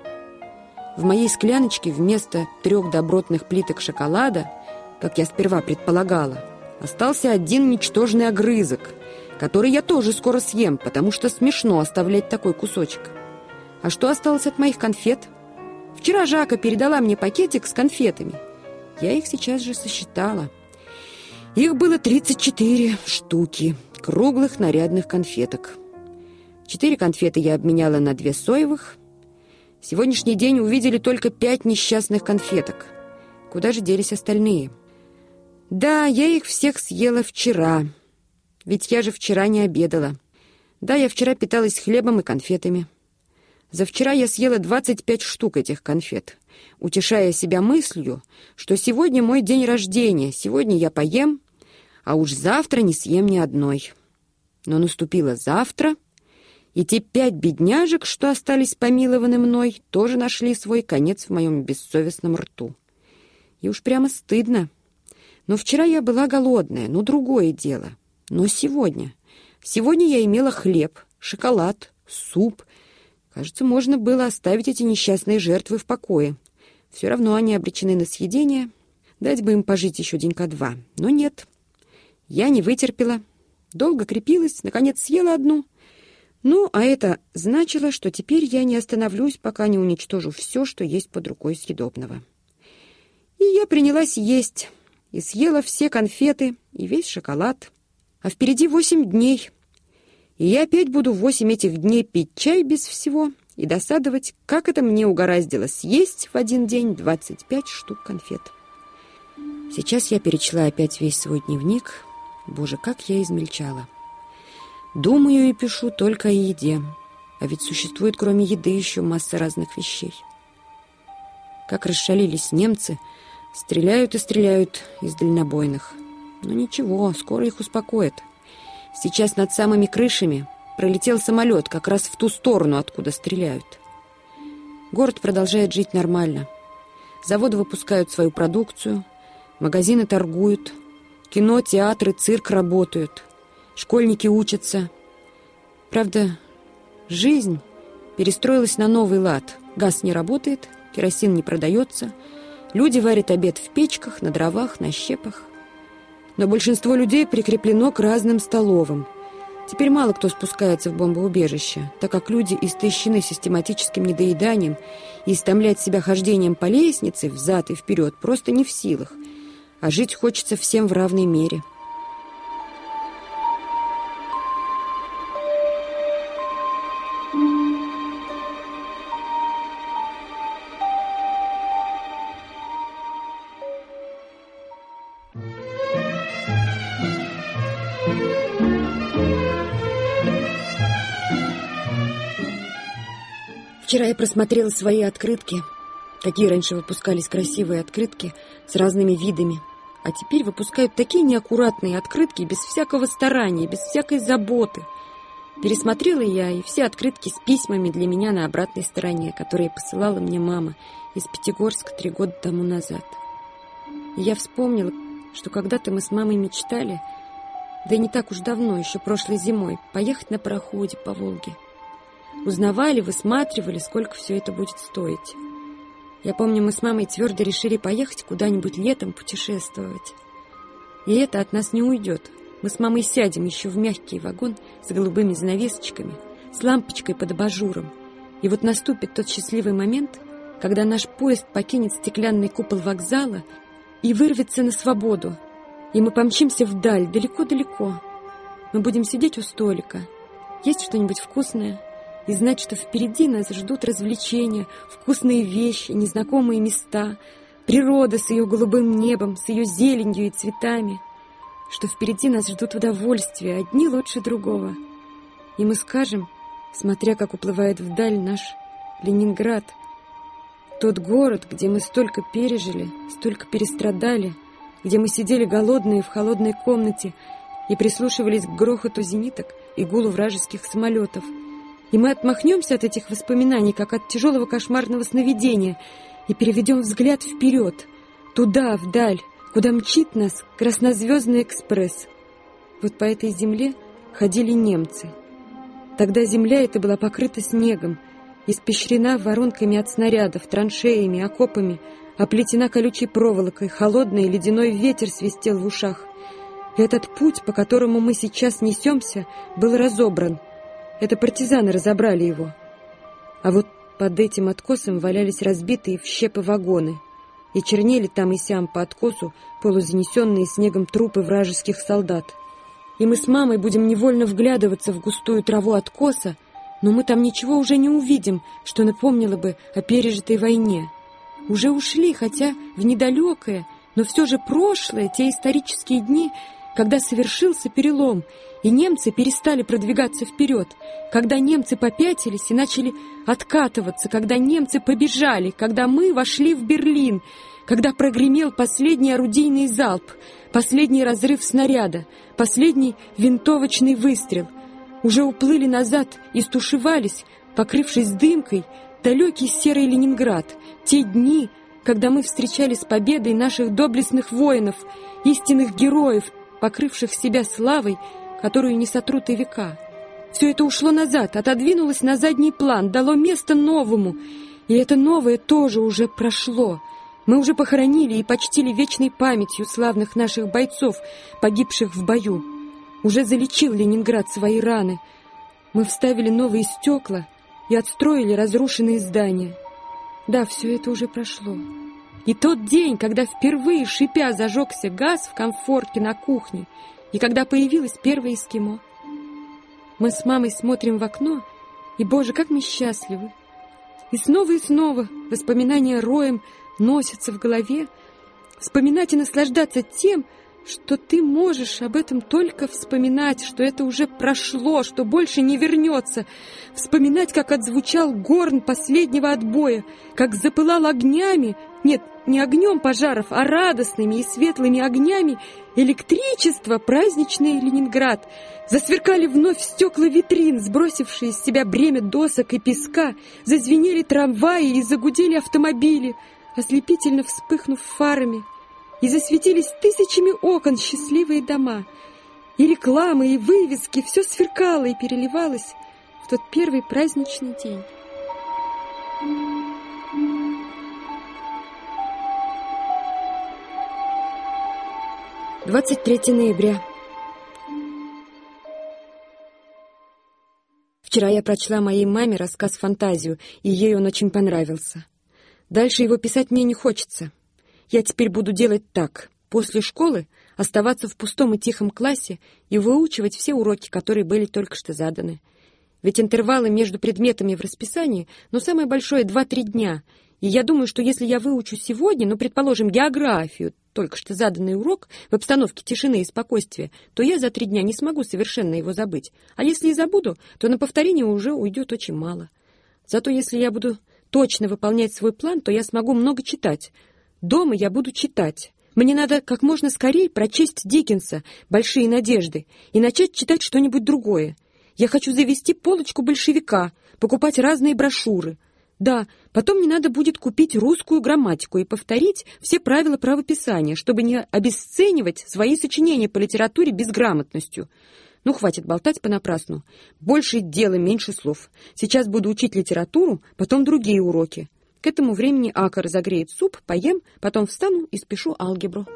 В моей скляночке вместо трех добротных плиток шоколада, как я сперва предполагала, остался один ничтожный огрызок, который я тоже скоро съем, потому что смешно оставлять такой кусочек. А что осталось от моих конфет? Вчера Жака передала мне пакетик с конфетами. Я их сейчас же сосчитала. Их было тридцать четыре штуки круглых нарядных конфеток. Четыре конфеты я обменяла на две соевых. Сегодняшний день увидели только пять несчастных конфеток. Куда же делись остальные? Да, я их всех съела вчера. Ведь я же вчера не обедала. Да, я вчера питалась хлебом и конфетами. За вчера я съела двадцать пять штук этих конфет, утешая себя мыслью, что сегодня мой день рождения, сегодня я поем, а уж завтра не съем ни одной. Но наступило завтра, и те пять бедняжек, что остались помилованы мной, тоже нашли свой конец в моем бессовестном рту. И уж прямо стыдно. Но вчера я была голодная, ну, другое дело. Но сегодня... Сегодня я имела хлеб, шоколад, суп. Кажется, можно было оставить эти несчастные жертвы в покое. Все равно они обречены на съедение. Дать бы им пожить еще денька два. Но нет. Я не вытерпела. Долго крепилась, наконец съела одну. Ну, а это значило, что теперь я не остановлюсь, пока не уничтожу все, что есть под рукой съедобного. И я принялась есть. И съела все конфеты и весь шоколад. А впереди восемь дней. И я опять буду восемь этих дней пить чай без всего и досадовать, как это мне угораздило съесть в один день двадцать пять штук конфет. Сейчас я перечла опять весь свой дневник. Боже, как я измельчала. Думаю и пишу только о еде. А ведь существует кроме еды еще масса разных вещей. Как расшалились немцы, стреляют и стреляют из дальнобойных. Но ничего, скоро их успокоят. Сейчас над самыми крышами пролетел самолет как раз в ту сторону, откуда стреляют. Город продолжает жить нормально. Заводы выпускают свою продукцию, магазины торгуют, кино, театры, цирк работают, школьники учатся. Правда, жизнь перестроилась на новый лад. Газ не работает, керосин не продается, люди варят обед в печках, на дровах, на щепах. Но большинство людей прикреплено к разным столовым. Теперь мало кто спускается в бомбоубежище, так как люди истощены систематическим недоеданием и истомлять себя хождением по лестнице взад и вперед просто не в силах, а жить хочется всем в равной мере. Вчера я просмотрела свои открытки. Такие раньше выпускались красивые открытки с разными видами. А теперь выпускают такие неаккуратные открытки без всякого старания, без всякой заботы. Пересмотрела я и все открытки с письмами для меня на обратной стороне, которые посылала мне мама из Пятигорска три года тому назад. И я вспомнила, что когда-то мы с мамой мечтали, да и не так уж давно, еще прошлой зимой, поехать на пароходе по Волге. Узнавали, высматривали, сколько все это будет стоить. Я помню, мы с мамой твердо решили поехать куда-нибудь летом путешествовать. И это от нас не уйдет. Мы с мамой сядем еще в мягкий вагон с голубыми занавесочками, с лампочкой под абажуром. И вот наступит тот счастливый момент, когда наш поезд покинет стеклянный купол вокзала и вырвется на свободу. И мы помчимся вдаль, далеко-далеко. Мы будем сидеть у столика, есть что-нибудь вкусное, и знать, что впереди нас ждут развлечения, вкусные вещи, незнакомые места, природа с ее голубым небом, с ее зеленью и цветами, что впереди нас ждут удовольствия, одни лучше другого. И мы скажем, смотря как уплывает вдаль наш Ленинград. Тот город, где мы столько пережили, столько перестрадали, где мы сидели голодные в холодной комнате и прислушивались к грохоту зениток и гулу вражеских самолетов. И мы отмахнемся от этих воспоминаний, как от тяжелого кошмарного сновидения, и переведем взгляд вперед, туда, вдаль, куда мчит нас краснозвездный экспресс. Вот по этой земле ходили немцы. Тогда земля эта была покрыта снегом, испещрена воронками от снарядов, траншеями, окопами, оплетена колючей проволокой, холодный ледяной ветер свистел в ушах. И этот путь, по которому мы сейчас несемся, был разобран. Это партизаны разобрали его. А вот под этим откосом валялись разбитые в щепы вагоны, и чернели там и сям по откосу полузанесенные снегом трупы вражеских солдат. И мы с мамой будем невольно вглядываться в густую траву откоса, но мы там ничего уже не увидим, что напомнило бы о пережитой войне. Уже ушли, хотя в недалекое, но все же прошлое, те исторические дни, когда совершился перелом, и немцы перестали продвигаться вперед, когда немцы попятились и начали откатываться, когда немцы побежали, когда мы вошли в Берлин, когда прогремел последний орудийный залп, последний разрыв снаряда, последний винтовочный выстрел. Уже уплыли назад и стушевались, покрывшись дымкой, далекий серый Ленинград, те дни, когда мы встречали с победой наших доблестных воинов, истинных героев, покрывших себя славой, которую не сотрут и века. Все это ушло назад, отодвинулось на задний план, дало место новому, и это новое тоже уже прошло. Мы уже похоронили и почтили вечной памятью славных наших бойцов, погибших в бою. Уже залечил Ленинград свои раны. Мы вставили новые стекла и отстроили разрушенные здания. Да, все это уже прошло. И тот день, когда впервые, шипя, зажегся газ в комфорке на кухне, и когда появилось первое эскимо. Мы с мамой смотрим в окно, и, Боже, как мы счастливы! И снова и снова воспоминания роем носятся в голове. Вспоминать и наслаждаться тем, что ты можешь об этом только вспоминать, что это уже прошло, что больше не вернется. Вспоминать, как отзвучал горн последнего отбоя, как запылал огнями, нет, не огнем пожаров, а радостными и светлыми огнями электричество праздничный Ленинград. Засверкали вновь стекла витрин, сбросившие из себя бремя досок и песка, зазвенели трамваи и загудели автомобили, ослепительно вспыхнув фарами. И засветились тысячами окон счастливые дома. И рекламы, и вывески, все сверкало и переливалось в тот первый праздничный день. двадцать третьего ноября. Вчера я прочла моей маме рассказ «Фантазию», и ей он очень понравился. Дальше его писать мне не хочется. Я теперь буду делать так. После школы оставаться в пустом и тихом классе и выучивать все уроки, которые были только что заданы. Ведь интервалы между предметами в расписании, ну, самое большое, два-три дня. И я думаю, что если я выучу сегодня, ну, предположим, географию, только что заданный урок, в обстановке тишины и спокойствия, то я за три дня не смогу совершенно его забыть. А если и забуду, то на повторение уже уйдет очень мало. Зато если я буду точно выполнять свой план, то я смогу много читать. Дома я буду читать. Мне надо как можно скорее прочесть Диккенса «Большие надежды» и начать читать что-нибудь другое. Я хочу завести полочку большевика, покупать разные брошюры. Да, потом мне надо будет купить русскую грамматику и повторить все правила правописания, чтобы не обесценивать свои сочинения по литературе безграмотностью. Ну, хватит болтать понапрасну. Больше дела, меньше слов. Сейчас буду учить литературу, потом другие уроки. К этому времени Ака разогреет суп, поем, потом встану и спешу алгебру.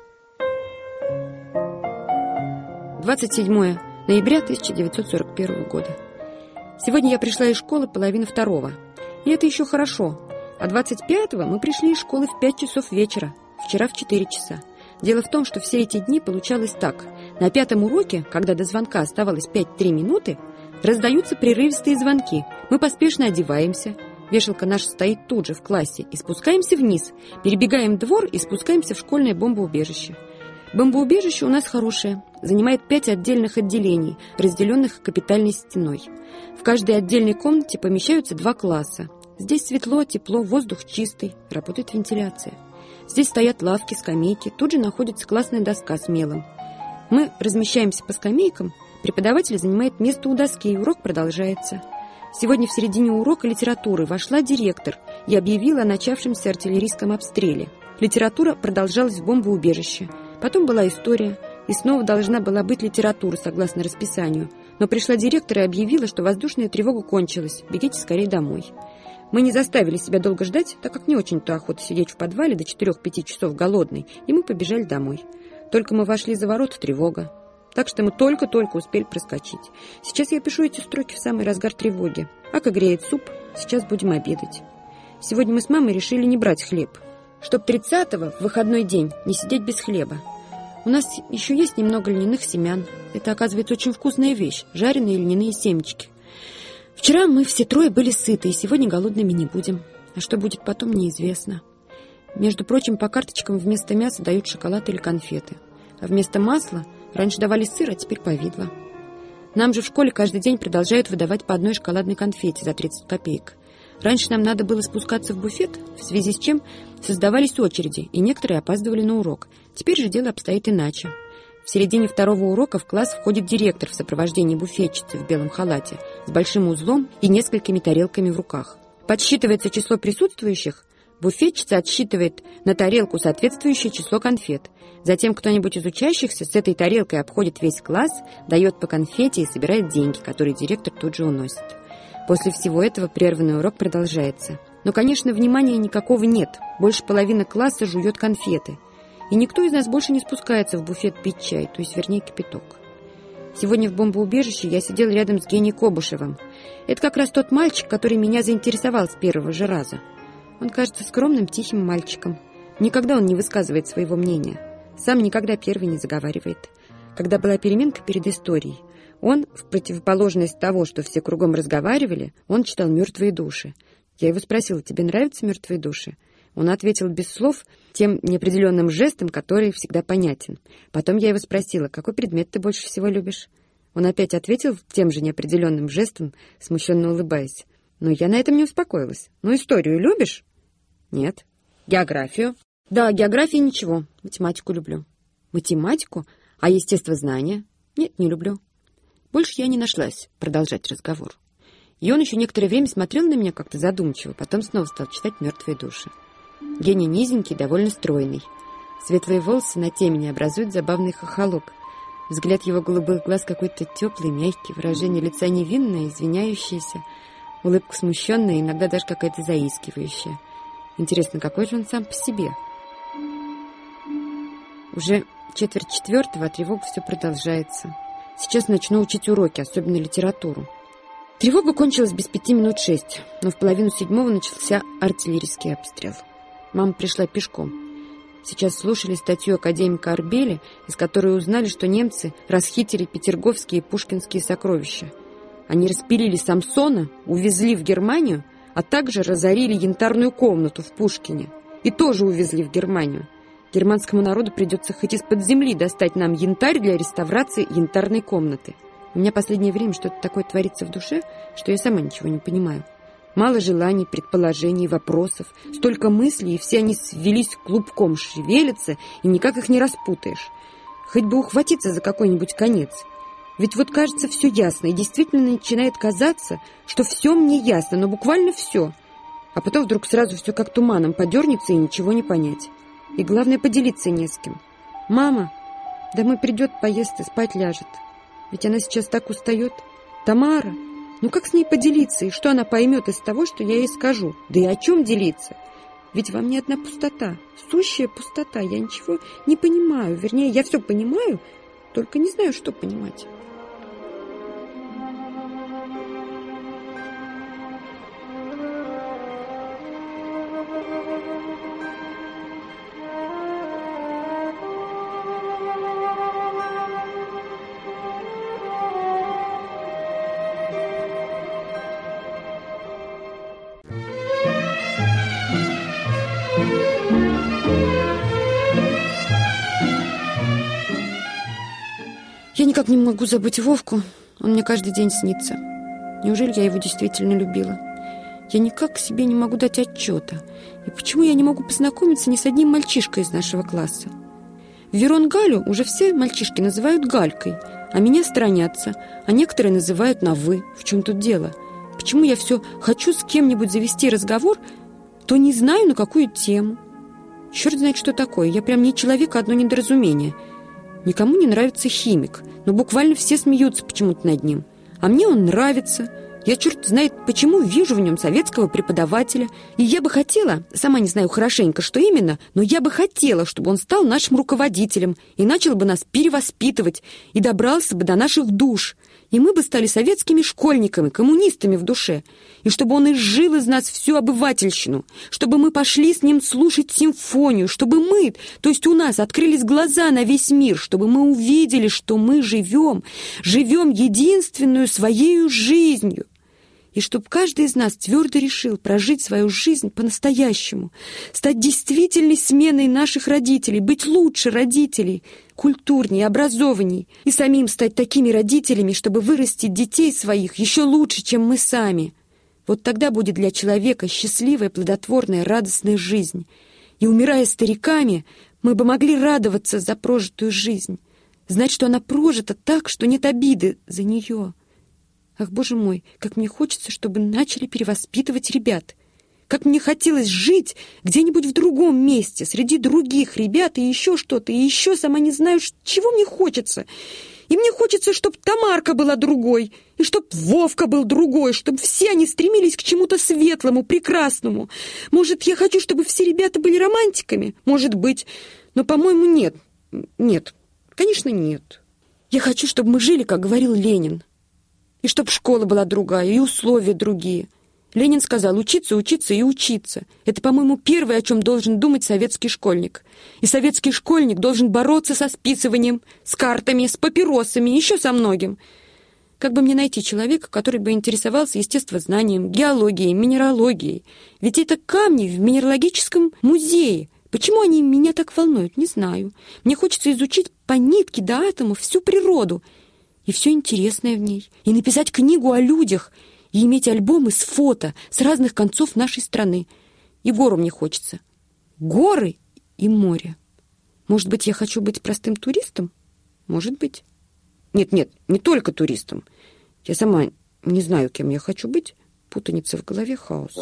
двадцать седьмого ноября тысяча девятьсот сорок первого года. Сегодня я пришла из школы половины второго. И это еще хорошо. А двадцать пятого мы пришли из школы в пять часов вечера. Вчера в четыре часа. Дело в том, что все эти дни получалось так. На пятом уроке, когда до звонка оставалось пять-три минуты, раздаются прерывистые звонки. Мы поспешно одеваемся. Вешалка наша стоит тут же в классе. И спускаемся вниз. Перебегаем двор и спускаемся в школьное бомбоубежище. Бомбоубежище у нас хорошее. Занимает пять отдельных отделений, разделенных капитальной стеной. В каждой отдельной комнате помещаются два класса. Здесь светло, тепло, воздух чистый, работает вентиляция. Здесь стоят лавки, скамейки, тут же находится классная доска с мелом. Мы размещаемся по скамейкам, преподаватель занимает место у доски, и урок продолжается. Сегодня в середине урока литературы вошла директор и объявила о начавшемся артиллерийском обстреле. Литература продолжалась в бомбоубежище. Потом была история, и снова должна была быть литература, согласно расписанию. Но пришла директор и объявила, что воздушная тревога кончилась, бегите скорее домой. Мы не заставили себя долго ждать, так как не очень-то охота сидеть в подвале до четырех-пяти часов голодной, и мы побежали домой. Только мы вошли за ворота, тревога. Так что мы только-только успели проскочить. Сейчас я пишу эти строки в самый разгар тревоги. Ака греет суп, сейчас будем обедать. Сегодня мы с мамой решили не брать хлеб, чтоб тридцатого, в выходной день, не сидеть без хлеба. У нас еще есть немного льняных семян. Это, оказывается, очень вкусная вещь, жареные льняные семечки. Вчера мы все трое были сыты, и сегодня голодными не будем. А что будет потом, неизвестно. Между прочим, по карточкам вместо мяса дают шоколад или конфеты. А вместо масла раньше давали сыр, а теперь повидло. Нам же в школе каждый день продолжают выдавать по одной шоколадной конфете за тридцать копеек. Раньше нам надо было спускаться в буфет, в связи с чем создавались очереди, и некоторые опаздывали на урок. Теперь же дело обстоит иначе. В середине второго урока в класс входит директор в сопровождении буфетчицы в белом халате с большим узлом и несколькими тарелками в руках. Подсчитывается число присутствующих, буфетчица отсчитывает на тарелку соответствующее число конфет. Затем кто-нибудь из учащихся с этой тарелкой обходит весь класс, дает по конфете и собирает деньги, которые директор тут же уносит. После всего этого прерванный урок продолжается. Но, конечно, внимания никакого нет. Больше половины класса жует конфеты. И никто из нас больше не спускается в буфет пить чай, то есть, вернее, кипяток. Сегодня в бомбоубежище я сидел рядом с Геней Кобушевым. Это как раз тот мальчик, который меня заинтересовал с первого же раза. Он кажется скромным, тихим мальчиком. Никогда он не высказывает своего мнения. Сам никогда первый не заговаривает. Когда была переменка перед историей, он, в противоположность того, что все кругом разговаривали, он читал «Мертвые души». Я его спросила: тебе нравятся «Мертвые души»? Он ответил без слов, тем неопределенным жестом, который всегда понятен. Потом я его спросила: какой предмет ты больше всего любишь? Он опять ответил тем же неопределенным жестом, смущенно улыбаясь. Но я на этом не успокоилась. Ну, историю любишь? Нет. Географию? Да, географии ничего. Математику люблю. Математику? А естествознание? Нет, не люблю. Больше я не нашлась продолжать разговор. И он еще некоторое время смотрел на меня как-то задумчиво, потом снова стал читать «Мертвые души». Геня низенький, довольно стройный. Светлые волосы на темени образуют забавный хохолок. Взгляд его голубых глаз какой-то теплый, мягкий, выражение лица невинное, извиняющееся, улыбка смущенная, иногда даже какая-то заискивающая. Интересно, какой же он сам по себе? Уже четверть четвертого, а тревога все продолжается. Сейчас начну учить уроки, особенно литературу. Тревога кончилась без пяти минут шесть, но в половину седьмого начался артиллерийский обстрел. Мама пришла пешком. Сейчас слушали статью академика Арбеля, из которой узнали, что немцы расхитили петерговские и пушкинские сокровища. Они распилили Самсона, увезли в Германию, а также разорили янтарную комнату в Пушкине и тоже увезли в Германию. Германскому народу придется хоть из-под земли достать нам янтарь для реставрации янтарной комнаты. У меня последнее время что-то такое творится в душе, что я сама ничего не понимаю. Мало желаний, предположений, вопросов, столько мыслей, и все они свелись клубком, шевелятся, и никак их не распутаешь. Хоть бы ухватиться за какой-нибудь конец. Ведь вот кажется все ясно, и действительно начинает казаться, что все мне ясно, но буквально все. А потом вдруг сразу все как туманом подернется, и ничего не понять. И главное, поделиться не с кем. Мама домой придет, поест и спать ляжет. Ведь она сейчас так устает. Тамара, ну как с ней поделиться? И что она поймет из того, что я ей скажу? Да и о чем делиться? Ведь во мне одна пустота, сущая пустота. Я ничего не понимаю. Вернее, я все понимаю, только не знаю, что понимать. Я никак не могу забыть Вовку. Он мне каждый день снится. Неужели я его действительно любила? Я никак себе не могу дать отчета. И почему я не могу познакомиться ни с одним мальчишкой из нашего класса? Верон Галю уже все мальчишки называют Галькой, а меня сторонятся, а некоторые называют на «вы». В чем тут дело? Почему я все хочу с кем-нибудь завести разговор, то не знаю, на какую тему? Черт знает, что такое. Я прям не человек, а одно недоразумение. Никому не нравится химик, но буквально все смеются почему-то над ним. А мне он нравится. Я, черт знает, почему вижу в нем советского преподавателя. И я бы хотела, сама не знаю хорошенько, что именно, но я бы хотела, чтобы он стал нашим руководителем и начал бы нас перевоспитывать, и добрался бы до наших душ. И мы бы стали советскими школьниками, коммунистами в душе. И чтобы он изжил из нас всю обывательщину, чтобы мы пошли с ним слушать симфонию, чтобы мы, то есть у нас, открылись глаза на весь мир, чтобы мы увидели, что мы живем, живем единственную своей жизнью. И чтобы каждый из нас твердо решил прожить свою жизнь по-настоящему, стать действительной сменой наших родителей, быть лучше родителей, культурнее, образованней, и самим стать такими родителями, чтобы вырастить детей своих еще лучше, чем мы сами. Вот тогда будет для человека счастливая, плодотворная, радостная жизнь. И, умирая стариками, мы бы могли радоваться за прожитую жизнь, знать, что она прожита так, что нет обиды за нее. Ах, боже мой, как мне хочется, чтобы начали перевоспитывать ребят. Как мне хотелось жить где-нибудь в другом месте, среди других ребят и еще что-то, и еще сама не знаю, чего мне хочется. И мне хочется, чтобы Тамарка была другой, и чтобы Вовка был другой, чтобы все они стремились к чему-то светлому, прекрасному. Может, я хочу, чтобы все ребята были романтиками? Может быть. Но, по-моему, нет. Нет. Конечно, нет. Я хочу, чтобы мы жили, как говорил Ленин. И чтобы школа была другая, и условия другие. Ленин сказал: учиться, учиться и учиться. Это, по-моему, первое, о чем должен думать советский школьник. И советский школьник должен бороться со списыванием, с картами, с папиросами, еще со многим. Как бы мне найти человека, который бы интересовался естествознанием, геологией, минералогией? Ведь это камни в минералогическом музее. Почему они меня так волнуют, не знаю. Мне хочется изучить по нитке до атома всю природу и все интересное в ней, и написать книгу о людях, и иметь альбомы с фото с разных концов нашей страны. И гору мне хочется. Горы и море. Может быть, я хочу быть простым туристом? Может быть. Нет-нет, не только туристом. Я сама не знаю, кем я хочу быть. Путаница в голове, хаос.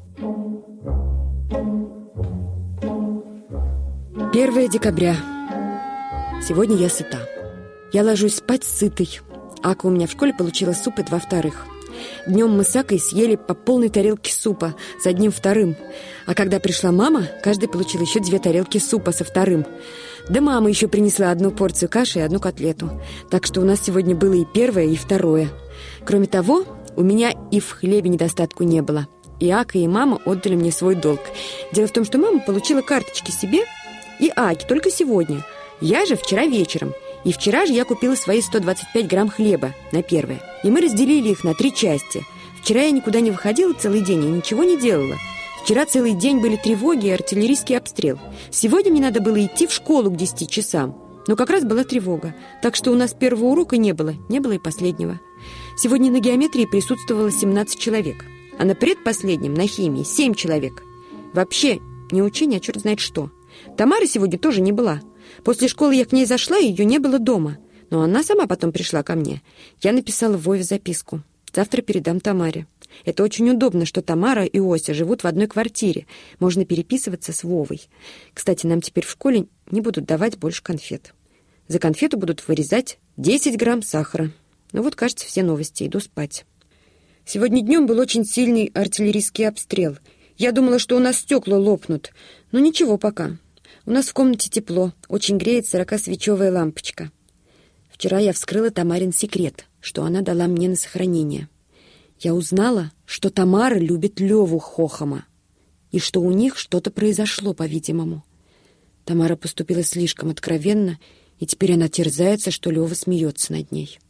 первое декабря. Сегодня я сыта. Я ложусь спать сытой. Ака у меня в школе получила суп и два вторых. Днем мы с Акой съели по полной тарелке супа с одним вторым. А когда пришла мама, каждый получил еще две тарелки супа со вторым. Да мама еще принесла одну порцию каши и одну котлету. Так что у нас сегодня было и первое, и второе. Кроме того, у меня и в хлебе недостатку не было. И Ака, и мама отдали мне свой долг. Дело в том, что мама получила карточки себе и Аке только сегодня. Я же вчера вечером. И вчера же я купила свои сто двадцать пять грамм хлеба на первое. И мы разделили их на три части. Вчера я никуда не выходила целый день и ничего не делала. Вчера целый день были тревоги и артиллерийский обстрел. Сегодня мне надо было идти в школу к десяти часам. Но как раз была тревога. Так что у нас первого урока не было, не было и последнего. Сегодня на геометрии присутствовало семнадцать человек. А на предпоследнем, на химии, семь человек. Вообще, не учение, а черт знает что. Тамара сегодня тоже не была. После школы я к ней зашла, и ее не было дома. Но она сама потом пришла ко мне. Я написала Вове записку. Завтра передам Тамаре. Это очень удобно, что Тамара и Ося живут в одной квартире. Можно переписываться с Вовой. Кстати, нам теперь в школе не будут давать больше конфет. За конфету будут вырезать десять грамм сахара. Ну вот, кажется, все новости. Иду спать. Сегодня днем был очень сильный артиллерийский обстрел. Я думала, что у нас стекла лопнут. Но ничего пока. У нас в комнате тепло, очень греет сорокасвечевая лампочка. Вчера я вскрыла Тамарин секрет, что она дала мне на сохранение. Я узнала, что Тамара любит Леву Хохома, и что у них что-то произошло, по-видимому. Тамара поступила слишком откровенно, и теперь она терзается, что Лева смеется над ней.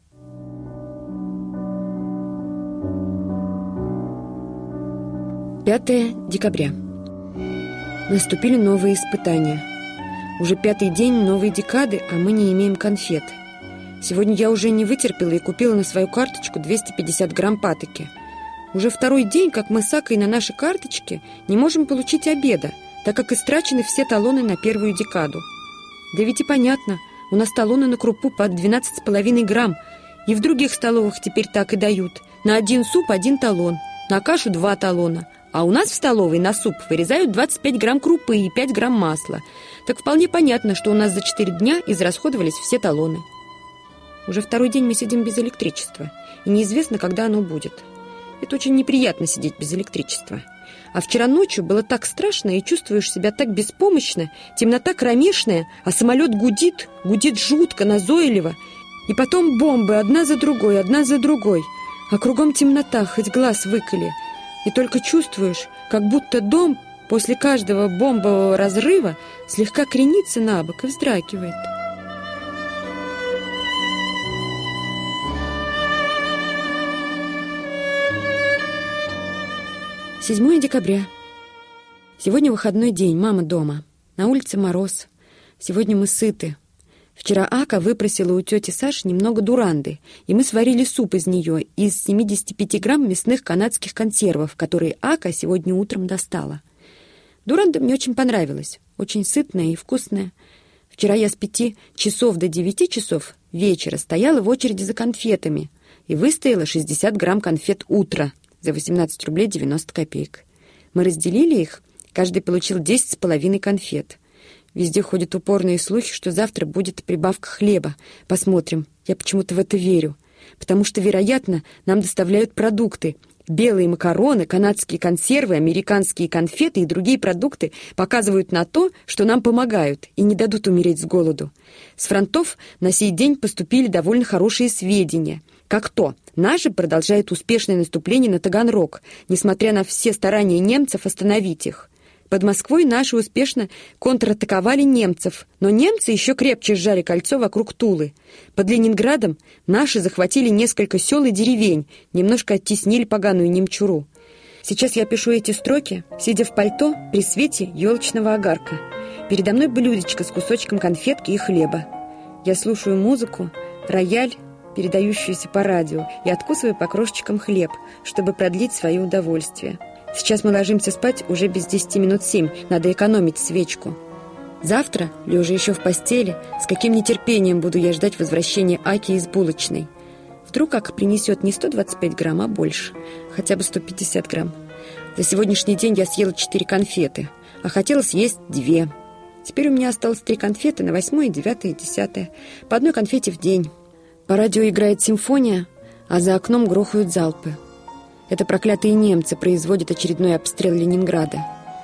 пятое декабря. Наступили новые испытания. Уже пятый день новой декады, а мы не имеем конфет. Сегодня я уже не вытерпела и купила на свою карточку двести пятьдесят грамм патоки. Уже второй день, как мы с Акой на нашей карточке не можем получить обеда, так как истрачены все талоны на первую декаду. Да ведь и понятно, у нас талоны на крупу по двенадцать с половиной грамм, и в других столовых теперь так и дают. На один суп один талон, на кашу два талона. А у нас в столовой на суп вырезают двадцать пять грамм крупы и пять грамм масла. Так вполне понятно, что у нас за четыре дня израсходовались все талоны. Уже второй день мы сидим без электричества, и неизвестно, когда оно будет. Это очень неприятно сидеть без электричества. А вчера ночью было так страшно, и чувствуешь себя так беспомощно, темнота кромешная, а самолет гудит, гудит жутко, назойливо. И потом бомбы одна за другой, одна за другой. А кругом темнота, хоть глаз выколи. И только чувствуешь, как будто дом после каждого бомбового разрыва слегка кренится на бок и вздрагивает. седьмое декабря. Сегодня выходной день, мама дома. На улице мороз. Сегодня мы сыты. Вчера Ака выпросила у тети Саши немного дуранды, и мы сварили суп из нее из семьдесят пять грамм мясных канадских консервов, которые Ака сегодня утром достала. Дуранда мне очень понравилась, очень сытная и вкусная. Вчера я с пяти часов до девяти часов вечера стояла в очереди за конфетами и выстояла шестьдесят грамм конфет «Утро» за восемнадцать рублей девяносто копеек. Мы разделили их, каждый получил десять с половиной конфет. Везде ходят упорные слухи, что завтра будет прибавка хлеба. Посмотрим. Я почему-то в это верю. Потому что, вероятно, нам доставляют продукты. Белые макароны, канадские консервы, американские конфеты и другие продукты показывают на то, что нам помогают и не дадут умереть с голоду. С фронтов на сей день поступили довольно хорошие сведения. Как то, наши продолжают успешное наступление на Таганрог, несмотря на все старания немцев остановить их. Под Москвой наши успешно контратаковали немцев, но немцы еще крепче сжали кольцо вокруг Тулы. Под Ленинградом наши захватили несколько сел и деревень, немножко оттеснили поганую немчуру. Сейчас я пишу эти строки, сидя в пальто при свете елочного огарка. Передо мной блюдечко с кусочком конфетки и хлеба. Я слушаю музыку, рояль, передающуюся по радио, и откусываю по крошечкам хлеб, чтобы продлить свое удовольствие. Сейчас мы ложимся спать уже без десяти минут семь. Надо экономить свечку. Завтра, лежа еще в постели, с каким нетерпением буду я ждать возвращения Аки из булочной. Вдруг Ака принесет не сто двадцать пять грамм, а больше. Хотя бы сто пятьдесят грамм. За сегодняшний день я съела четыре конфеты, а хотела съесть две. Теперь у меня осталось три конфеты на восьмое, девятое и десятое. По одной конфете в день. По радио играет симфония, а за окном грохают залпы. Это проклятые немцы производят очередной обстрел Ленинграда.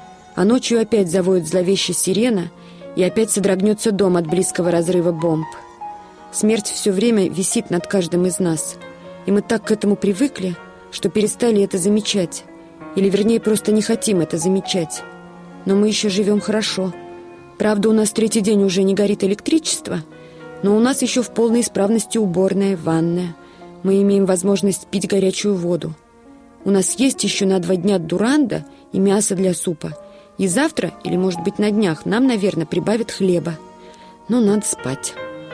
А ночью опять завоет зловещая сирена, и опять содрогнется дом от близкого разрыва бомб. Смерть все время висит над каждым из нас, и мы так к этому привыкли, что перестали это замечать, или, вернее, просто не хотим это замечать. Но мы еще живем хорошо. Правда, у нас третий день уже не горит электричество, но у нас еще в полной исправности уборная, ванная. Мы имеем возможность пить горячую воду. У нас есть еще на два дня дуранда и мясо для супа. И завтра, или, может быть, на днях, нам, наверное, прибавят хлеба. Но надо спать.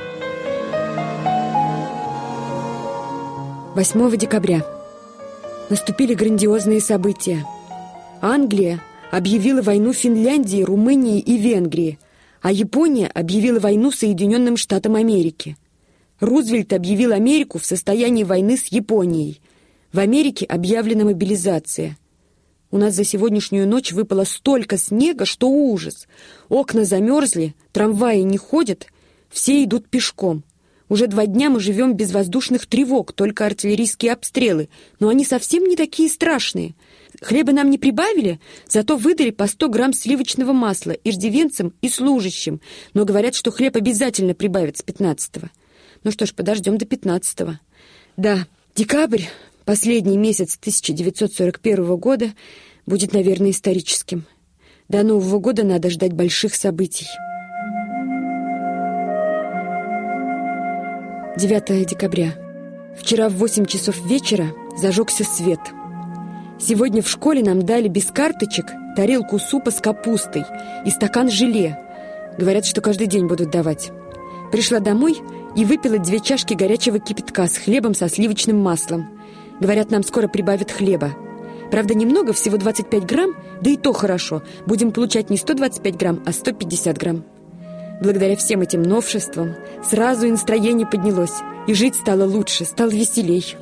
восьмого декабря. Наступили грандиозные события. Англия объявила войну Финляндии, Румынии и Венгрии, а Япония объявила войну Соединенным Штатам Америки. Рузвельт объявил Америку в состоянии войны с Японией. В Америке объявлена мобилизация. У нас за сегодняшнюю ночь выпало столько снега, что ужас. Окна замерзли, трамваи не ходят, все идут пешком. Уже два дня мы живем без воздушных тревог, только артиллерийские обстрелы, но они совсем не такие страшные. Хлеба нам не прибавили, зато выдали по сто грамм сливочного масла иждивенцам и служащим, но говорят, что хлеб обязательно прибавят с пятнадцатого. Ну что ж, подождем до пятнадцатого. Да, декабрь, последний месяц тысяча девятьсот сорок первого года, будет, наверное, историческим. До Нового года надо ждать больших событий. девятое декабря. Вчера в восемь часов вечера зажегся свет. Сегодня в школе нам дали без карточек тарелку супа с капустой и стакан желе. Говорят, что каждый день будут давать. Пришла домой и выпила две чашки горячего кипятка с хлебом со сливочным маслом. Говорят, нам скоро прибавят хлеба. Правда, немного, всего двадцать пять грамм, да и то хорошо. Будем получать не сто двадцать пять грамм, а сто пятьдесят грамм. Благодаря всем этим новшествам сразу и настроение поднялось, и жить стало лучше, стало веселей.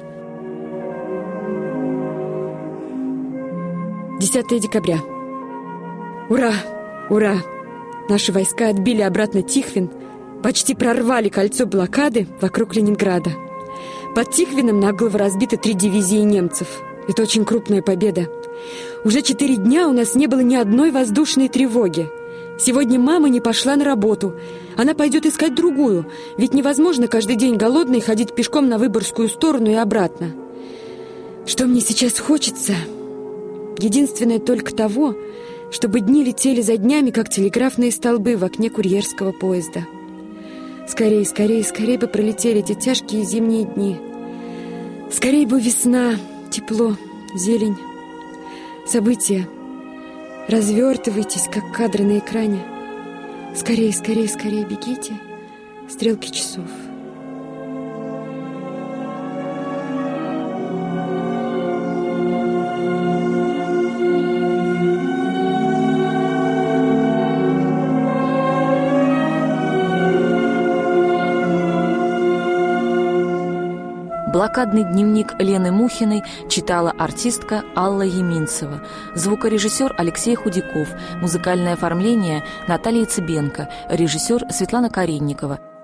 десятое декабря. Ура! Ура! Наши войска отбили обратно Тихвин, почти прорвали кольцо блокады вокруг Ленинграда. Под Тихвином нагло разбиты три дивизии немцев. Это очень крупная победа. Уже четыре дня у нас не было ни одной воздушной тревоги. Сегодня мама не пошла на работу. Она пойдет искать другую, ведь невозможно каждый день голодной ходить пешком на Выборгскую сторону и обратно. Что мне сейчас хочется? Единственное только того, чтобы дни летели за днями, как телеграфные столбы в окне курьерского поезда. Скорее, скорее, скорее бы пролетели эти тяжкие зимние дни. Скорее бы весна, тепло, зелень. События. Развертывайтесь, как кадры на экране. Скорее, скорее, скорее бегите. Стрелки часов. Блокадный дневник Лены Мухиной читала артистка Алла Еминцева, звукорежиссер Алексей Худяков, музыкальное оформление Наталья Цыбенко, режиссер Светлана Каренникова.